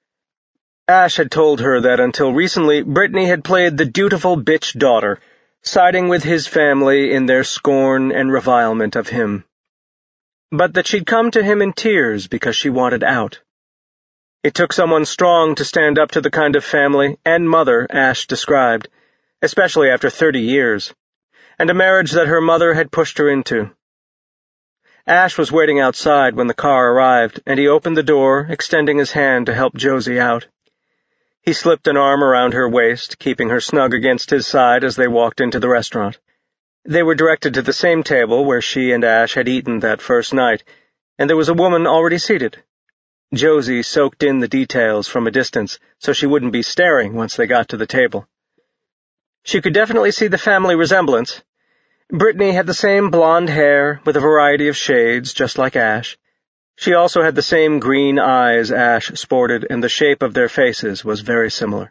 Ash had told her that until recently, Brittany had played the dutiful bitch daughter, siding with his family in their scorn and revilement of him. But that she'd come to him in tears because she wanted out. It took someone strong to stand up to the kind of family and mother Ash described, especially after thirty years, and a marriage that her mother had pushed her into. Ash was waiting outside when the car arrived, and he opened the door, extending his hand to help Josie out. He slipped an arm around her waist, keeping her snug against his side as they walked into the restaurant. They were directed to the same table where she and Ash had eaten that first night, and there was a woman already seated. Josie soaked in the details from a distance, so she wouldn't be staring once they got to the table. She could definitely see the family resemblance. Brittany had the same blonde hair, with a variety of shades, just like Ash. She also had the same green eyes Ash sported, and the shape of their faces was very similar.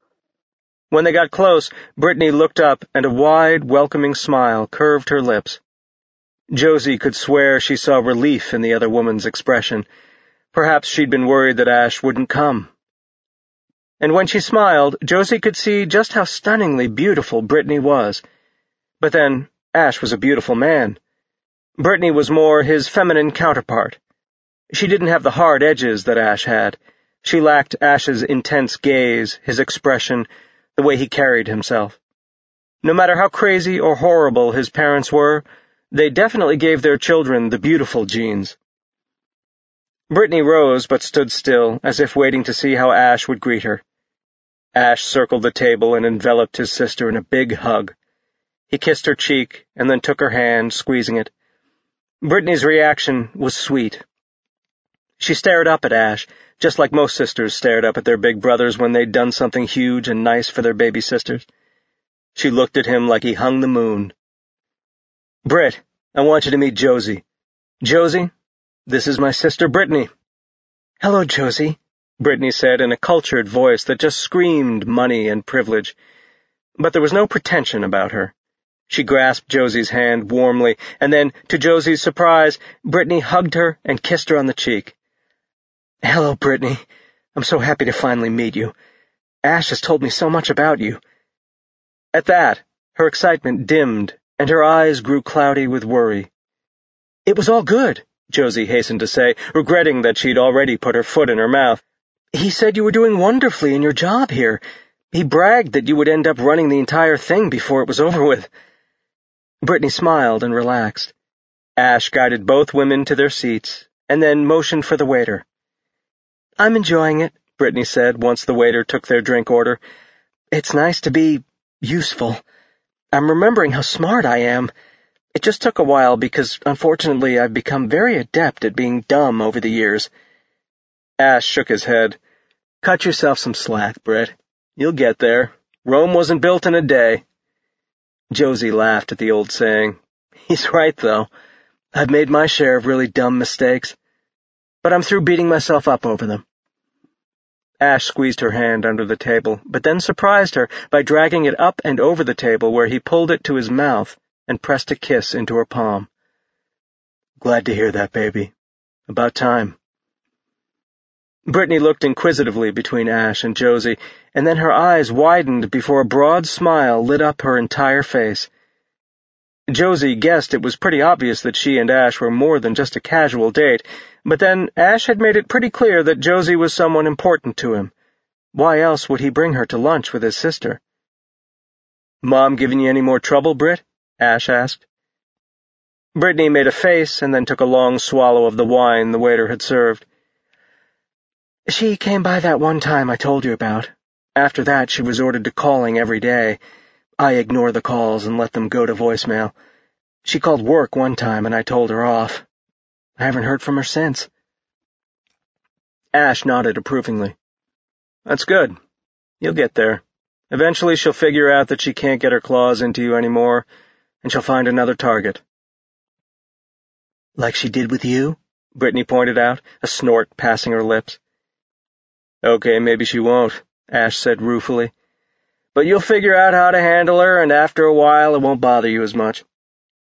When they got close, Brittany looked up, and a wide, welcoming smile curved her lips. Josie could swear she saw relief in the other woman's expression. Perhaps she'd been worried that Ash wouldn't come. And when she smiled, Josie could see just how stunningly beautiful Brittany was. But then, Ash was a beautiful man. Brittany was more his feminine counterpart. She didn't have the hard edges that Ash had. She lacked Ash's intense gaze, his expression, the way he carried himself. No matter how crazy or horrible his parents were, they definitely gave their children the beautiful genes. Brittany rose but stood still, as if waiting to see how Ash would greet her. Ash circled the table and enveloped his sister in a big hug. He kissed her cheek and then took her hand, squeezing it. Brittany's reaction was sweet. She stared up at Ash, just like most sisters stared up at their big brothers when they'd done something huge and nice for their baby sisters. She looked at him like he hung the moon. "Britt, I want you to meet Josie. Josie, this is my sister Brittany." "Hello, Josie," Brittany said in a cultured voice that just screamed money and privilege. But there was no pretension about her. She grasped Josie's hand warmly, and then, to Josie's surprise, Brittany hugged her and kissed her on the cheek. "Hello, Brittany. I'm so happy to finally meet you. Ash has told me so much about you." At that, her excitement dimmed, and her eyes grew cloudy with worry. "It was all good," Josie hastened to say, regretting that she'd already put her foot in her mouth. "He said you were doing wonderfully in your job here. He bragged that you would end up running the entire thing before it was over with." Brittany smiled and relaxed. Ash guided both women to their seats, and then motioned for the waiter. "I'm enjoying it," Brittany said once the waiter took their drink order. "It's nice to be useful. I'm remembering how smart I am. It just took a while because, unfortunately, I've become very adept at being dumb over the years." Ash shook his head. "Cut yourself some slack, Britt. You'll get there. Rome wasn't built in a day." Josie laughed at the old saying. "He's right, though. I've made my share of really dumb mistakes. But I'm through beating myself up over them." Ash squeezed her hand under the table, but then surprised her by dragging it up and over the table where he pulled it to his mouth and pressed a kiss into her palm. "Glad to hear that, baby. About time." Brittany looked inquisitively between Ash and Josie, and then her eyes widened before a broad smile lit up her entire face. Josie guessed it was pretty obvious that she and Ash were more than just a casual date, but then Ash had made it pretty clear that Josie was someone important to him. Why else would he bring her to lunch with his sister? "Mom giving you any more trouble, Britt?" Ash asked. Brittany made a face and then took a long swallow of the wine the waiter had served. "She came by that one time I told you about. After that, she resorted to calling every day. I ignore the calls and let them go to voicemail. She called work one time and I told her off. I haven't heard from her since." Ash nodded approvingly. "That's good. You'll get there. Eventually she'll figure out that she can't get her claws into you anymore, and she'll find another target." "Like she did with you?" Brittany pointed out, a snort passing her lips. "Okay, maybe she won't," Ash said ruefully. "But you'll figure out how to handle her, and after a while it won't bother you as much."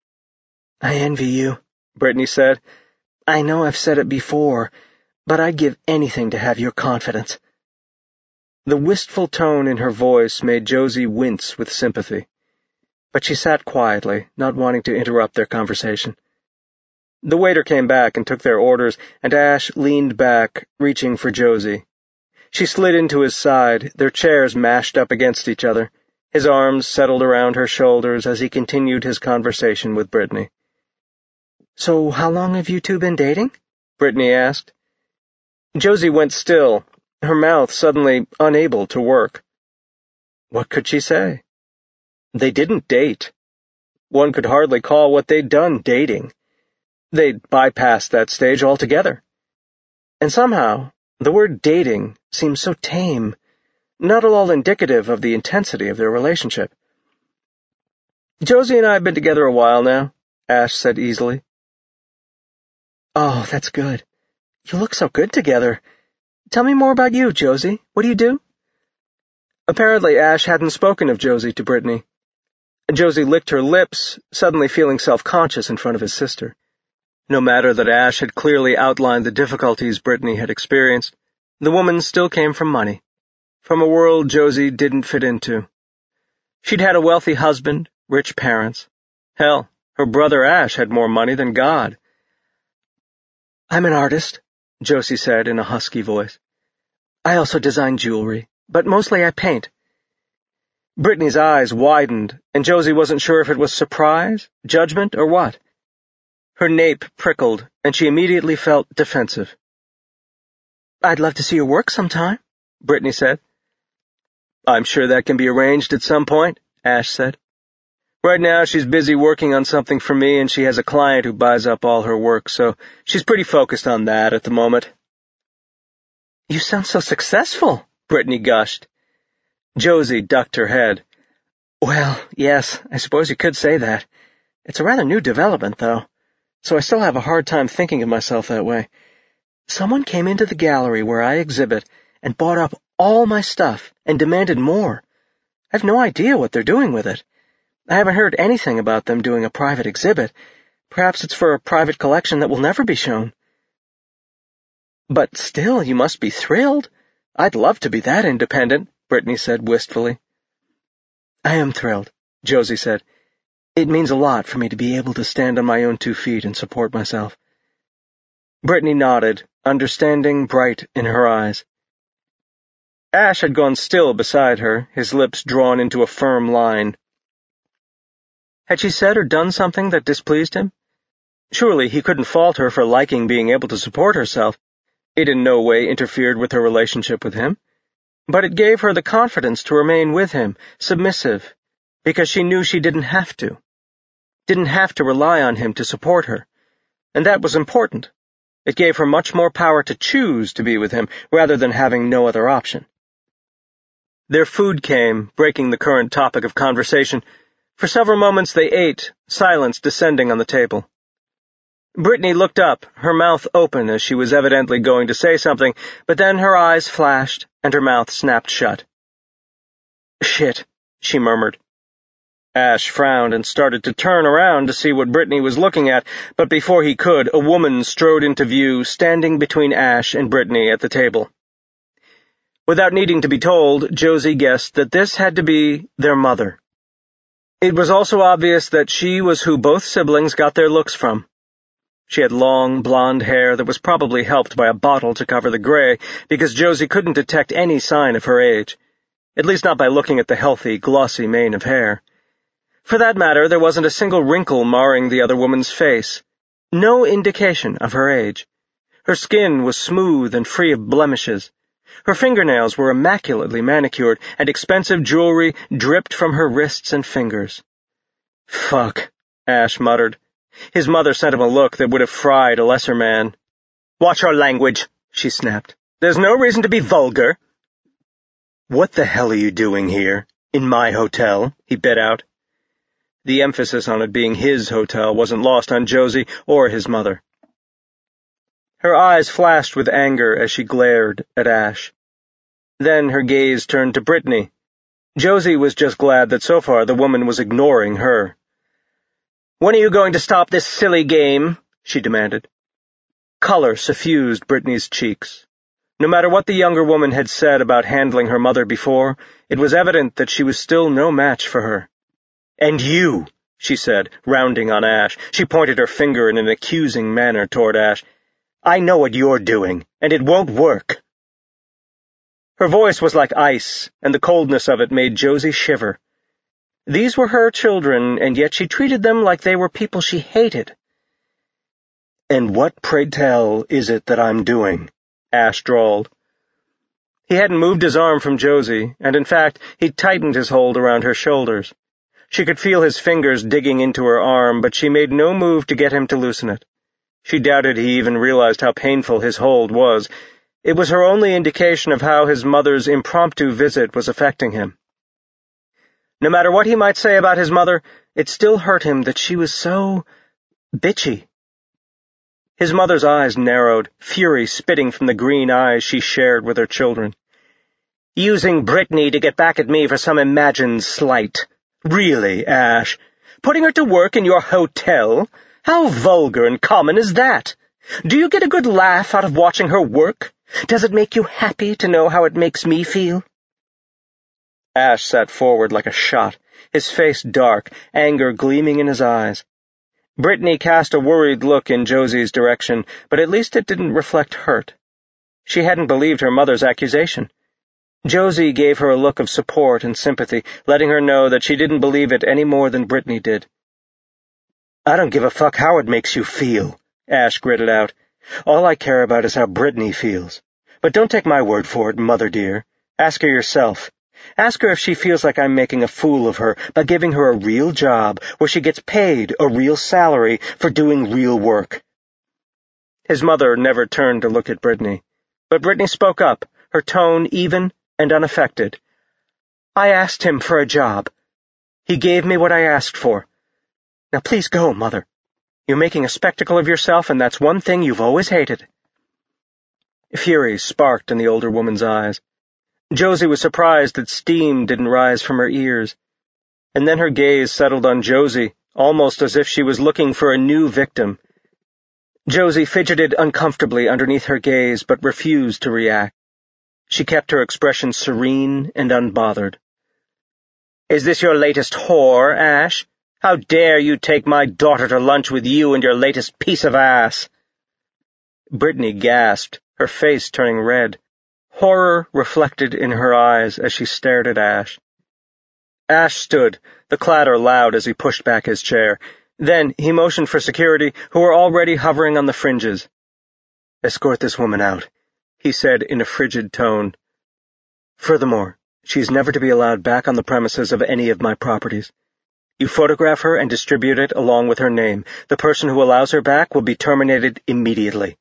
I envy you, Brittany said. I know I've said it before, but I'd give anything to have your confidence. The wistful tone in her voice made Josie wince with sympathy, but she sat quietly, not wanting to interrupt their conversation. The waiter came back and took their orders, and Ash leaned back, reaching for Josie. She slid into his side, their chairs mashed up against each other. His arms settled around her shoulders as he continued his conversation with Brittany. "So how long have you two been dating?" Brittany asked. Josie went still, her mouth suddenly unable to work. What could she say? They didn't date. One could hardly call what they'd done dating. They'd bypassed that stage altogether. And somehow, the word dating seemed so tame, not at all indicative of the intensity of their relationship. "Josie and I have been together a while now," Ash said easily. "Oh, that's good. You look so good together. Tell me more about you, Josie. What do you do?" Apparently Ash hadn't spoken of Josie to Brittany. Josie licked her lips, suddenly feeling self-conscious in front of his sister. No matter that Ash had clearly outlined the difficulties Brittany had experienced, the woman still came from money, from a world Josie didn't fit into. She'd had a wealthy husband, rich parents. Hell, her brother Ash had more money than God. "I'm an artist," Josie said in a husky voice. "I also design jewelry, but mostly I paint." Brittany's eyes widened, and Josie wasn't sure if it was surprise, judgment, or what. Her nape prickled, and she immediately felt defensive. "I'd love to see your work sometime," Brittany said. "I'm sure that can be arranged at some point," Ash said. "Right now she's busy working on something for me, and she has a client who buys up all her work, so she's pretty focused on that at the moment." "You sound so successful," Brittany gushed. Josie ducked her head. "Well, yes, I suppose you could say that. It's a rather new development, though, so I still have a hard time thinking of myself that way. Someone came into the gallery where I exhibit and bought up all my stuff and demanded more. I have no idea what they're doing with it. I haven't heard anything about them doing a private exhibit. Perhaps it's for a private collection that will never be shown." "But still, you must be thrilled. I'd love to be that independent," Brittany said wistfully. "I am thrilled," Josie said. "It means a lot for me to be able to stand on my own two feet and support myself." Brittany nodded, understanding bright in her eyes. Ash had gone still beside her, his lips drawn into a firm line. Had she said or done something that displeased him? Surely he couldn't fault her for liking being able to support herself. It in no way interfered with her relationship with him. But it gave her the confidence to remain with him, submissive, because she knew she didn't have to. Didn't have to rely on him to support her. And that was important. It gave her much more power to choose to be with him, rather than having no other option. Their food came, breaking the current topic of conversation. For several moments they ate, silence descending on the table. Brittany looked up, her mouth open as she was evidently going to say something, but then her eyes flashed, and her mouth snapped shut. "Shit," she murmured. Ash frowned and started to turn around to see what Brittany was looking at, but before he could, a woman strode into view, standing between Ash and Brittany at the table. Without needing to be told, Josie guessed that this had to be their mother. It was also obvious that she was who both siblings got their looks from. She had long, blonde hair that was probably helped by a bottle to cover the gray, because Josie couldn't detect any sign of her age, at least not by looking at the healthy, glossy mane of hair. For that matter, there wasn't a single wrinkle marring the other woman's face, no indication of her age. Her skin was smooth and free of blemishes. Her fingernails were immaculately manicured, and expensive jewelry dripped from her wrists and fingers. "Fuck," Ash muttered. His mother sent him a look that would have fried a lesser man. "Watch your language," she snapped. "There's no reason to be vulgar." "What the hell are you doing here? In my hotel?" he bit out. The emphasis on it being his hotel wasn't lost on Josie or his mother. Her eyes flashed with anger as she glared at Ash. Then her gaze turned to Brittany. Josie was just glad that so far the woman was ignoring her. "When are you going to stop this silly game?" she demanded. Color suffused Brittany's cheeks. No matter what the younger woman had said about handling her mother before, it was evident that she was still no match for her. "And you," she said, rounding on Ash. She pointed her finger in an accusing manner toward Ash. "I know what you're doing, and it won't work." Her voice was like ice, and the coldness of it made Josie shiver. These were her children, and yet she treated them like they were people she hated. "And what, pray tell, is it that I'm doing?" Ash drawled. He hadn't moved his arm from Josie, and in fact, he'd tightened his hold around her shoulders. She could feel his fingers digging into her arm, but she made no move to get him to loosen it. She doubted he even realized how painful his hold was. It was her only indication of how his mother's impromptu visit was affecting him. No matter what he might say about his mother, it still hurt him that she was so bitchy. His mother's eyes narrowed, fury spitting from the green eyes she shared with her children. "Using Brittany to get back at me for some imagined slight. Really, Ash? Putting her to work in your hotel? How vulgar and common is that? Do you get a good laugh out of watching her work? Does it make you happy to know how it makes me feel?" Ash sat forward like a shot, his face dark, anger gleaming in his eyes. Brittany cast a worried look in Josie's direction, but at least it didn't reflect hurt. She hadn't believed her mother's accusation. Josie gave her a look of support and sympathy, letting her know that she didn't believe it any more than Brittany did. "I don't give a fuck how it makes you feel," Ash gritted out. "All I care about is how Brittany feels. But don't take my word for it, Mother dear. Ask her yourself. Ask her if she feels like I'm making a fool of her by giving her a real job where she gets paid a real salary for doing real work." His mother never turned to look at Brittany, but Brittany spoke up, her tone even and unaffected. "I asked him for a job. He gave me what I asked for. Now please go, Mother. You're making a spectacle of yourself, and that's one thing you've always hated." Fury sparked in the older woman's eyes. Josie was surprised that steam didn't rise from her ears. And then her gaze settled on Josie, almost as if she was looking for a new victim. Josie fidgeted uncomfortably underneath her gaze, but refused to react. She kept her expression serene and unbothered. "Is this your latest whore, Ash? How dare you take my daughter to lunch with you and your latest piece of ass?" Brittany gasped, her face turning red. Horror reflected in her eyes as she stared at Ash. Ash stood, the clatter loud as he pushed back his chair. Then he motioned for security, who were already hovering on the fringes. "Escort this woman out," he said in a frigid tone. "Furthermore, she is never to be allowed back on the premises of any of my properties. You photograph her and distribute it along with her name. The person who allows her back will be terminated immediately."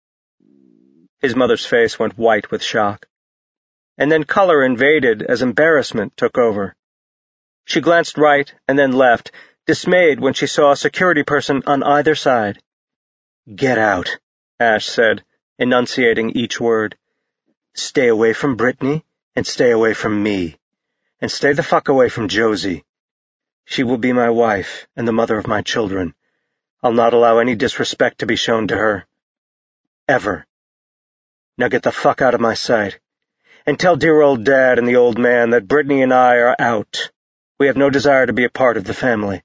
His mother's face went white with shock. And then color invaded as embarrassment took over. She glanced right and then left, dismayed when she saw a security person on either side. "Get out," Ash said, enunciating each word. "Stay away from Brittany, and stay away from me. And stay the fuck away from Josie. She will be my wife and the mother of my children. I'll not allow any disrespect to be shown to her. Ever. Now get the fuck out of my sight. And tell dear old Dad and the old man that Brittany and I are out. We have no desire to be a part of the family."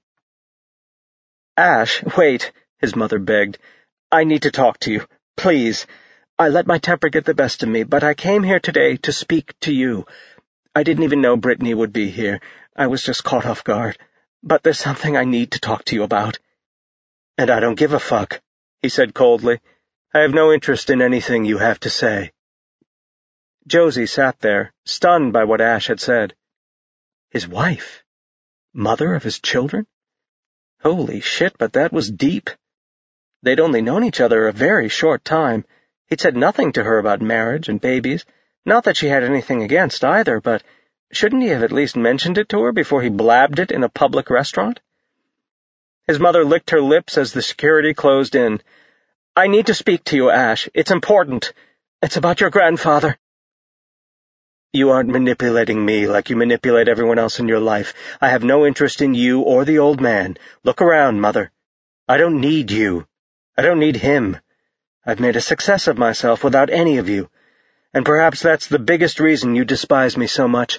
"Ash, wait," his mother begged. "I need to talk to you. Please. I let my temper get the best of me, but I came here today to speak to you. I didn't even know Brittany would be here. I was just caught off guard. But there's something I need to talk to you about." "And I don't give a fuck," he said coldly. "I have no interest in anything you have to say." Josie sat there, stunned by what Ash had said. His wife? Mother of his children? Holy shit, but that was deep. They'd only known each other a very short time. He'd said nothing to her about marriage and babies. Not that she had anything against either, but shouldn't he have at least mentioned it to her before he blabbed it in a public restaurant? His mother licked her lips as the security closed in. "I need to speak to you, Ash. It's important. It's about your grandfather." You aren't manipulating me like you manipulate everyone else in your life. I have no interest in you or the old man. Look around, Mother. I don't need you. I don't need him. I've made a success of myself without any of you, and perhaps that's the biggest reason you despise me so much."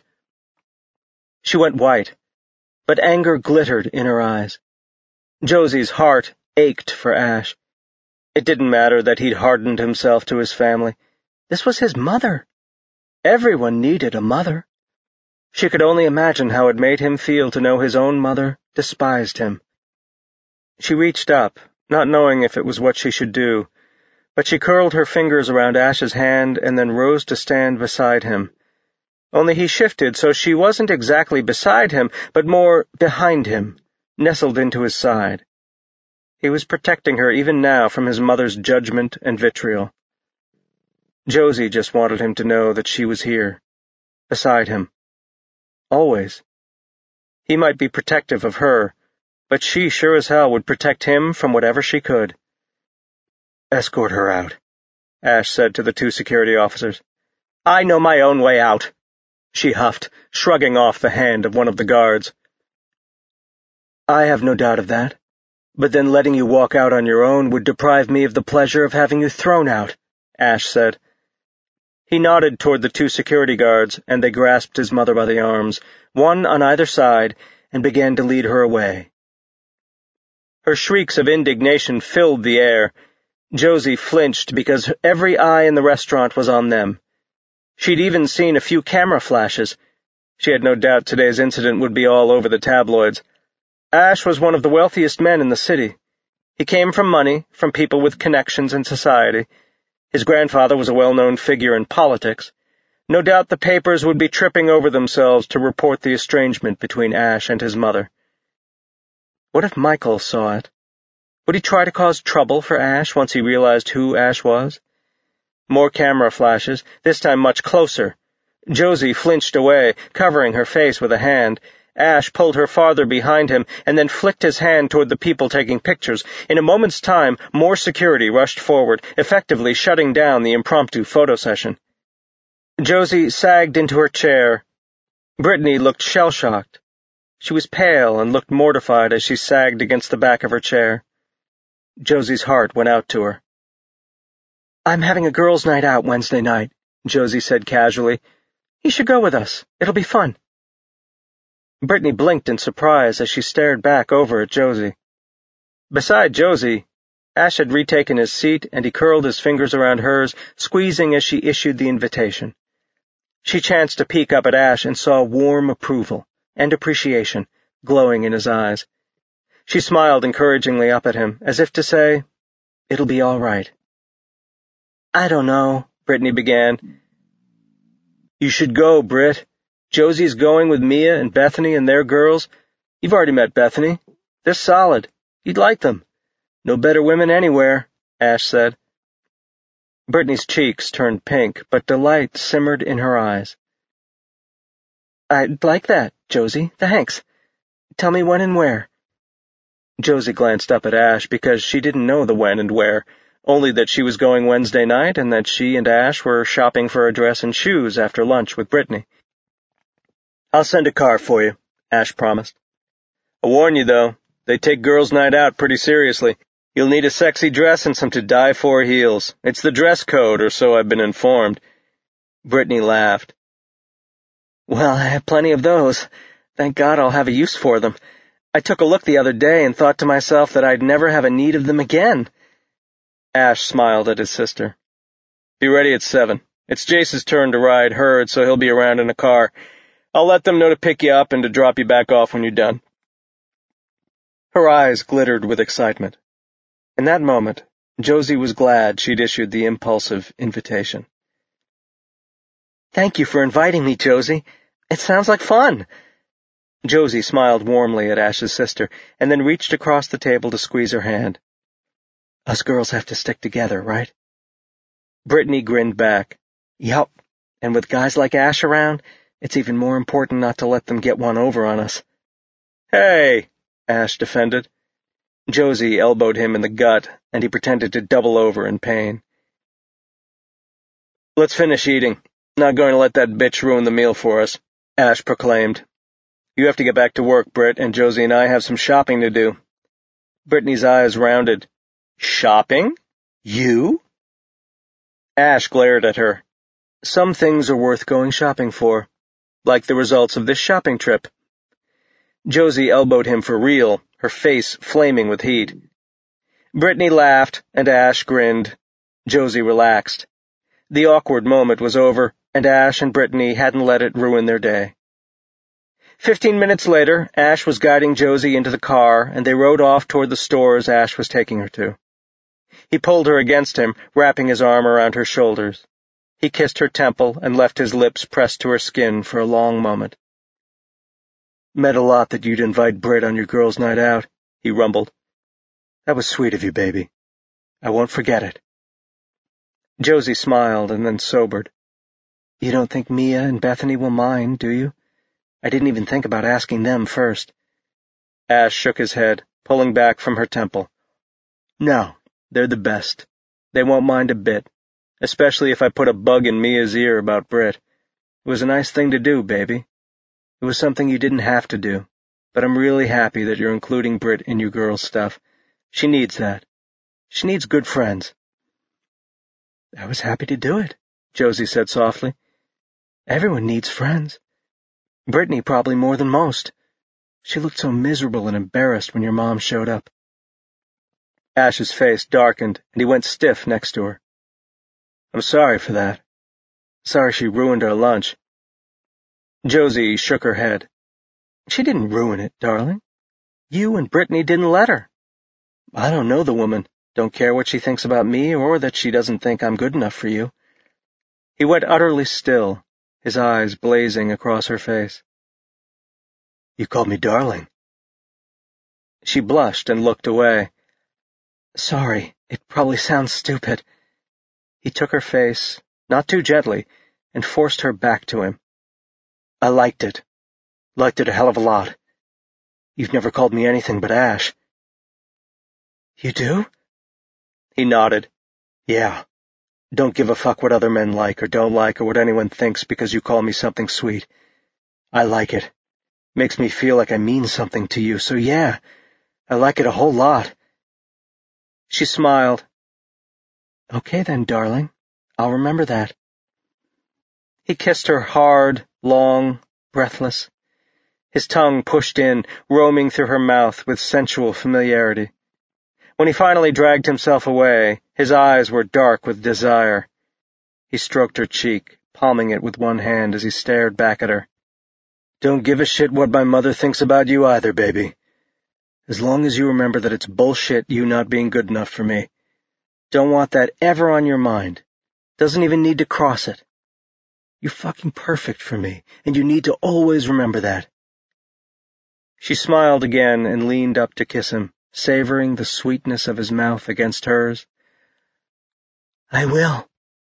She went white, but anger glittered in her eyes. Josie's heart ached for Ash. It didn't matter that he'd hardened himself to his family. This was his mother. Everyone needed a mother. She could only imagine how it made him feel to know his own mother despised him. She reached up, not knowing if it was what she should do, but she curled her fingers around Ash's hand and then rose to stand beside him. Only he shifted so she wasn't exactly beside him, but more behind him, nestled into his side. He was protecting her even now from his mother's judgment and vitriol. Josie just wanted him to know that she was here, beside him. Always. He might be protective of her, but she sure as hell would protect him from whatever she could. "Escort her out," Ash said to the two security officers. "I know my own way out," she huffed, shrugging off the hand of one of the guards. "I have no doubt of that, but then letting you walk out on your own would deprive me of the pleasure of having you thrown out," Ash said. He nodded toward the two security guards, and they grasped his mother by the arms, one on either side, and began to lead her away. Her shrieks of indignation filled the air. Josie flinched because every eye in the restaurant was on them. She'd even seen a few camera flashes. She had no doubt today's incident would be all over the tabloids. Ash was one of the wealthiest men in the city. He came from money, from people with connections in society. His grandfather was a well-known figure in politics. No doubt the papers would be tripping over themselves to report the estrangement between Ash and his mother. What if Michael saw it? Would he try to cause trouble for Ash once he realized who Ash was? More camera flashes, this time much closer. Josie flinched away, covering her face with a hand. Ash pulled her farther behind him and then flicked his hand toward the people taking pictures. In a moment's time, more security rushed forward, effectively shutting down the impromptu photo session. Josie sagged into her chair. Brittany looked shell-shocked. She was pale and looked mortified as she sagged against the back of her chair. Josie's heart went out to her. "I'm having a girls' night out Wednesday night," Josie said casually. "You should go with us. It'll be fun." Brittany blinked in surprise as she stared back over at Josie. Beside Josie, Ash had retaken his seat and he curled his fingers around hers, squeezing as she issued the invitation. She chanced to peek up at Ash and saw warm approval and appreciation glowing in his eyes. She smiled encouragingly up at him, as if to say, "It'll be all right." "I don't know," Brittany began. "You should go, Britt. Josie's going with Mia and Bethany and their girls. You've already met Bethany. They're solid. You'd like them. No better women anywhere," Ash said. Brittany's cheeks turned pink, but delight simmered in her eyes. "I'd like that, Josie. Thanks. Tell me when and where." Josie glanced up at Ash because she didn't know the when and where, only that she was going Wednesday night and that she and Ash were shopping for a dress and shoes after lunch with Brittany. "I'll send a car for you," Ash promised. "I warn you, though, they take girls' night out pretty seriously. You'll need a sexy dress and some to-die-for heels. It's the dress code, or so I've been informed." Brittany laughed. "Well, I have plenty of those. Thank God I'll have a use for them. I took a look the other day and thought to myself that I'd never have a need of them again." Ash smiled at his sister. "Be ready at seven. It's Jace's turn to ride herd, so he'll be around in a car. I'll let them know to pick you up and to drop you back off when you're done." Her eyes glittered with excitement. In that moment, Josie was glad she'd issued the impulsive invitation. "Thank you for inviting me, Josie. It sounds like fun." Josie smiled warmly at Ash's sister and then reached across the table to squeeze her hand. "Us girls have to stick together, right?" Brittany grinned back. "Yup, and with guys like Ash around, it's even more important not to let them get one over on us." "Hey," Ash defended. Josie elbowed him in the gut, and he pretended to double over in pain. "Let's finish eating. Not going to let that bitch ruin the meal for us, Ash proclaimed. You have to get back to work, Britt, and Josie and I have some shopping to do. Brittany's eyes rounded. Shopping? You? Ash glared at her. Some things are worth going shopping for, like the results of this shopping trip. Josie elbowed him for real, her face flaming with heat. Brittany laughed, and Ash grinned. Josie relaxed. The awkward moment was over, and Ash and Brittany hadn't let it ruin their day. Fifteen minutes later, Ash was guiding Josie into the car, and they rode off toward the stores Ash was taking her to. He pulled her against him, wrapping his arm around her shoulders. He kissed her temple and left his lips pressed to her skin for a long moment. Meant a lot that you'd invite Britt on your girls' night out, he rumbled. That was sweet of you, baby. I won't forget it. Josie smiled and then sobered. You don't think Mia and Bethany will mind, do you? I didn't even think about asking them first. Ash shook his head, pulling back from her temple. No, they're the best. They won't mind a bit, especially if I put a bug in Mia's ear about Britt. It was a nice thing to do, baby. It was something you didn't have to do, but I'm really happy that you're including Britt in your girls' stuff. She needs that. She needs good friends. I was happy to do it, Josie said softly. Everyone needs friends. Brittany probably more than most. She looked so miserable and embarrassed when your mom showed up. Ash's face darkened, and he went stiff next to her. I'm sorry for that. Sorry she ruined our lunch. Josie shook her head. She didn't ruin it, darling. You and Brittany didn't let her. I don't know the woman. Don't care what she thinks about me or that she doesn't think I'm good enough for you. He went utterly still, his eyes blazing across her face. You called me darling. She blushed and looked away. Sorry, it probably sounds stupid. He took her face, not too gently, and forced her back to him. I liked it. Liked it a hell of a lot. You've never called me anything but Ash. You do? He nodded. Yeah. Don't give a fuck what other men like or don't like or what anyone thinks because you call me something sweet. I like it. Makes me feel like I mean something to you, so yeah, I like it a whole lot. She smiled. Okay then, darling. I'll remember that. He kissed her hard, long, breathless. His tongue pushed in, roaming through her mouth with sensual familiarity. When he finally dragged himself away, his eyes were dark with desire. He stroked her cheek, palming it with one hand as he stared back at her. Don't give a shit what my mother thinks about you either, baby. As long as you remember that it's bullshit you not being good enough for me. Don't want that ever on your mind. Doesn't even need to cross it. You're fucking perfect for me, and you need to always remember that. She smiled again and leaned up to kiss him, savoring the sweetness of his mouth against hers. I will.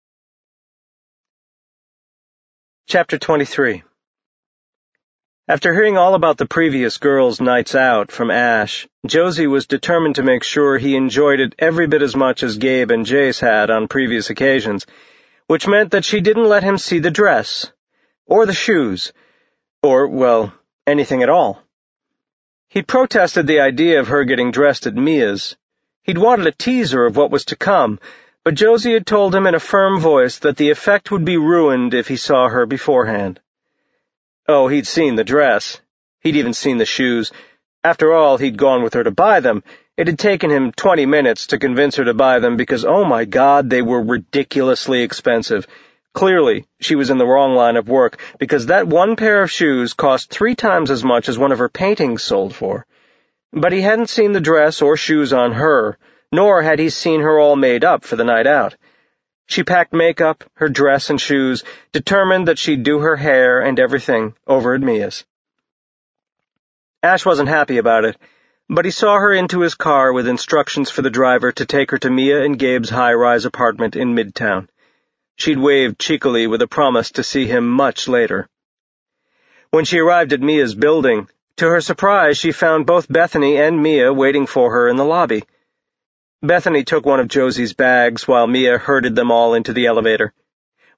Chapter twenty-three. After hearing all about the previous girls' nights out from Ash, Josie was determined to make sure he enjoyed it every bit as much as Gabe and Jace had on previous occasions, which meant that she didn't let him see the dress, or the shoes, or, well, anything at all. He'd protested the idea of her getting dressed at Mia's. He'd wanted a teaser of what was to come, but Josie had told him in a firm voice that the effect would be ruined if he saw her beforehand. Oh, he'd seen the dress. He'd even seen the shoes. After all, he'd gone with her to buy them. It had taken him twenty minutes to convince her to buy them because, oh my God, they were ridiculously expensive. Clearly, she was in the wrong line of work, because that one pair of shoes cost three times as much as one of her paintings sold for. But he hadn't seen the dress or shoes on her, nor had he seen her all made up for the night out. She packed makeup, her dress and shoes, determined that she'd do her hair and everything over at Mia's. Ash wasn't happy about it, but he saw her into his car with instructions for the driver to take her to Mia and Gabe's high-rise apartment in Midtown. She'd waved cheekily with a promise to see him much later. When she arrived at Mia's building, to her surprise she found both Bethany and Mia waiting for her in the lobby. Bethany took one of Josie's bags while Mia herded them all into the elevator.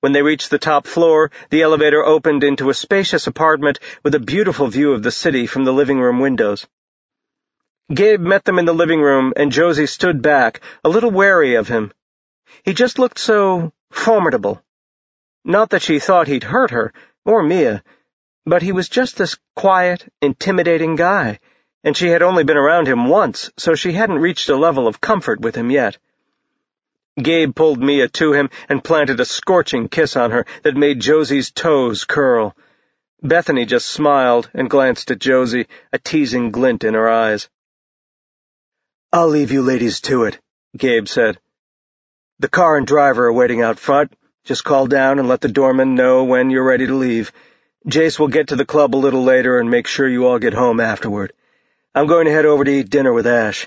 When they reached the top floor, the elevator opened into a spacious apartment with a beautiful view of the city from the living room windows. Gabe met them in the living room, and Josie stood back, a little wary of him. He just looked so formidable. Not that she thought he'd hurt her, or Mia, but he was just this quiet, intimidating guy, and she had only been around him once, so she hadn't reached a level of comfort with him yet. Gabe pulled Mia to him and planted a scorching kiss on her that made Josie's toes curl. Bethany just smiled and glanced at Josie, a teasing glint in her eyes. "I'll leave you ladies to it," Gabe said. "The car and driver are waiting out front. Just call down and let the doorman know when you're ready to leave. Jace will get to the club a little later and make sure you all get home afterward. I'm going to head over to eat dinner with Ash."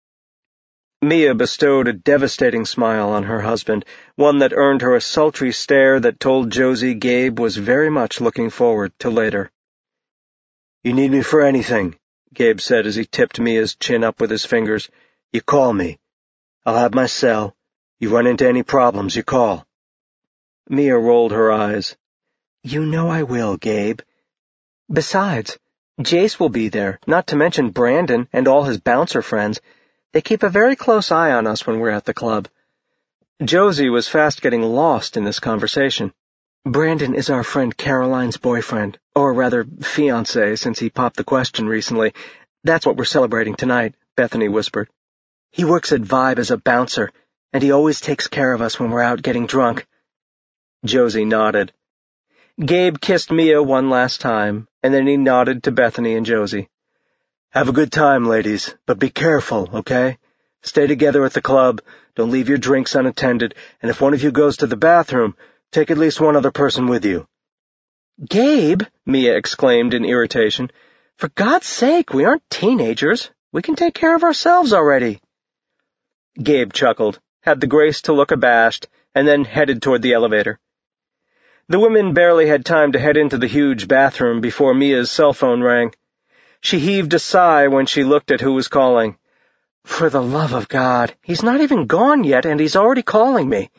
Mia bestowed a devastating smile on her husband, one that earned her a sultry stare that told Josie Gabe was very much looking forward to later. "You need me for anything," Gabe said as he tipped Mia's chin up with his fingers. "You call me. I'll have my cell. You run into any problems, you call." Mia rolled her eyes. "You know I will, Gabe. Besides, Jace will be there, not to mention Brandon and all his bouncer friends. They keep a very close eye on us when we're at the club." Josie was fast getting lost in this conversation. "Brandon is our friend Caroline's boyfriend, or rather fiancé, since he popped the question recently. That's what we're celebrating tonight," Bethany whispered. "He works at Vibe as a bouncer, and he always takes care of us when we're out getting drunk." Josie nodded. Gabe kissed Mia one last time, and then he nodded to Bethany and Josie. "Have a good time, ladies, but be careful, okay? Stay together at the club, don't leave your drinks unattended, and if one of you goes to the bathroom, take at least one other person with you." "Gabe," Mia exclaimed in irritation, "for God's sake, we aren't teenagers. We can take care of ourselves already." Gabe chuckled, had the grace to look abashed, and then headed toward the elevator. The women barely had time to head into the huge bathroom before Mia's cell phone rang. She heaved a sigh when she looked at who was calling. "For the love of God, he's not even gone yet, and he's already calling me."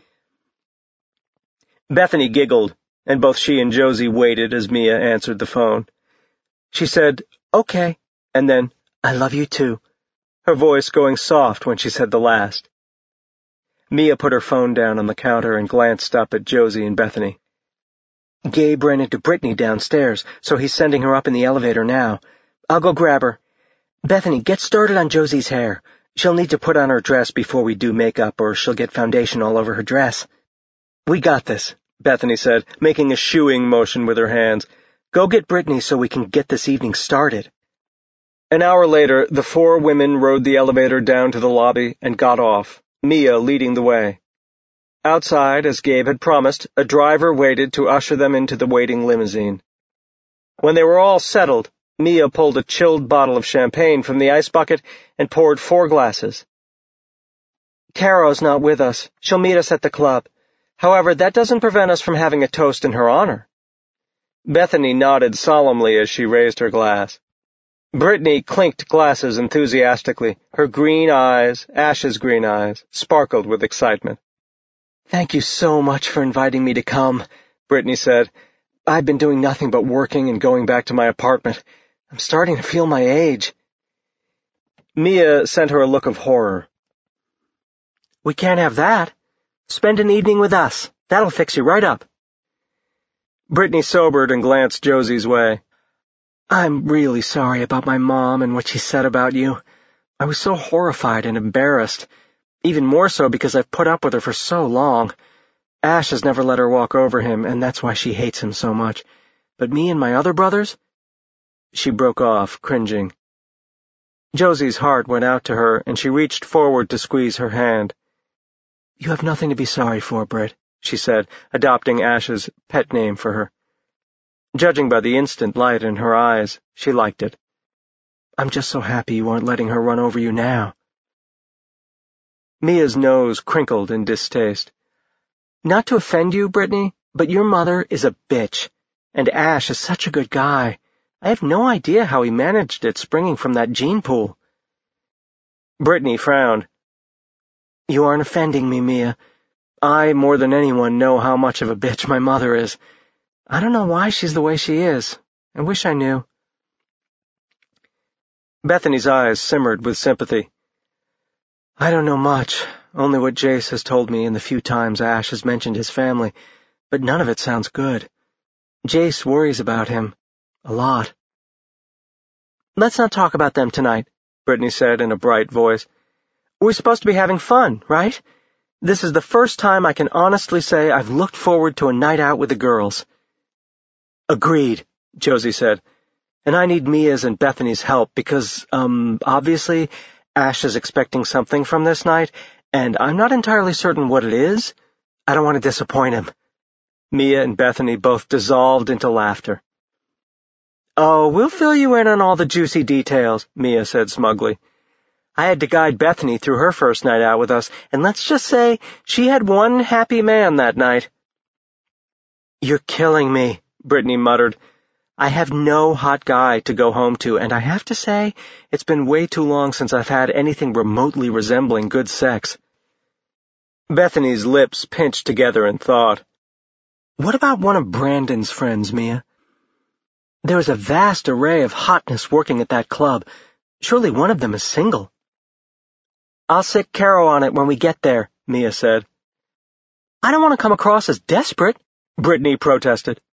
Bethany giggled, and both she and Josie waited as Mia answered the phone. She said, "Okay," and then, "I love you too," her voice going soft when she said the last. Mia put her phone down on the counter and glanced up at Josie and Bethany. "Gabe ran into Brittany downstairs, so he's sending her up in the elevator now. I'll go grab her. Bethany, get started on Josie's hair. She'll need to put on her dress before we do makeup, or she'll get foundation all over her dress." "We got this," Bethany said, making a shooing motion with her hands. "Go get Brittany so we can get this evening started." An hour later, the four women rode the elevator down to the lobby and got off, Mia leading the way. Outside, as Gabe had promised, a driver waited to usher them into the waiting limousine. When they were all settled, Mia pulled a chilled bottle of champagne from the ice bucket and poured four glasses. "Caro's not with us. She'll meet us at the club. However, that doesn't prevent us from having a toast in her honor." Bethany nodded solemnly as she raised her glass. Brittany clinked glasses enthusiastically. Her green eyes, Ash's green eyes, sparkled with excitement. "Thank you so much for inviting me to come," Brittany said. "I've been doing nothing but working and going back to my apartment. I'm starting to feel my age." Mia sent her a look of horror. "We can't have that. Spend an evening with us. That'll fix you right up." Brittany sobered and glanced Josie's way. "I'm really sorry about my mom and what she said about you. I was so horrified and embarrassed, even more so because I've put up with her for so long. Ash has never let her walk over him, and that's why she hates him so much. But me and my other brothers—" She broke off, cringing. Josie's heart went out to her, and she reached forward to squeeze her hand. "You have nothing to be sorry for, Britt," she said, adopting Ash's pet name for her. Judging by the instant light in her eyes, she liked it. "I'm just so happy you aren't letting her run over you now." Mia's nose crinkled in distaste. "Not to offend you, Brittany, but your mother is a bitch, and Ash is such a good guy. I have no idea how he managed it springing from that gene pool." Brittany frowned. "You aren't offending me, Mia. I, more than anyone, know how much of a bitch my mother is. I don't know why she's the way she is. I wish I knew. Bethany's eyes simmered with sympathy. I don't know much, only what Jace has told me and the few times Ash has mentioned his family, but none of it sounds good. Jace worries about him. A lot. Let's not talk about them tonight, Brittany said in a bright voice. We're supposed to be having fun, right? This is the first time I can honestly say I've looked forward to a night out with the girls. Agreed, Josie said. And I need Mia's and Bethany's help because, um, obviously, Ash is expecting something from this night, and I'm not entirely certain what it is. I don't want to disappoint him. Mia and Bethany both dissolved into laughter. Oh, we'll fill you in on all the juicy details, Mia said smugly. I had to guide Bethany through her first night out with us, and let's just say she had one happy man that night. You're killing me, Brittany muttered. I have no hot guy to go home to, and I have to say, it's been way too long since I've had anything remotely resembling good sex. Bethany's lips pinched together in thought. What about one of Brandon's friends, Mia? There is a vast array of hotness working at that club. Surely one of them is single. I'll sick Caro on it when we get there, Mia said. I don't want to come across as desperate, Brittany protested.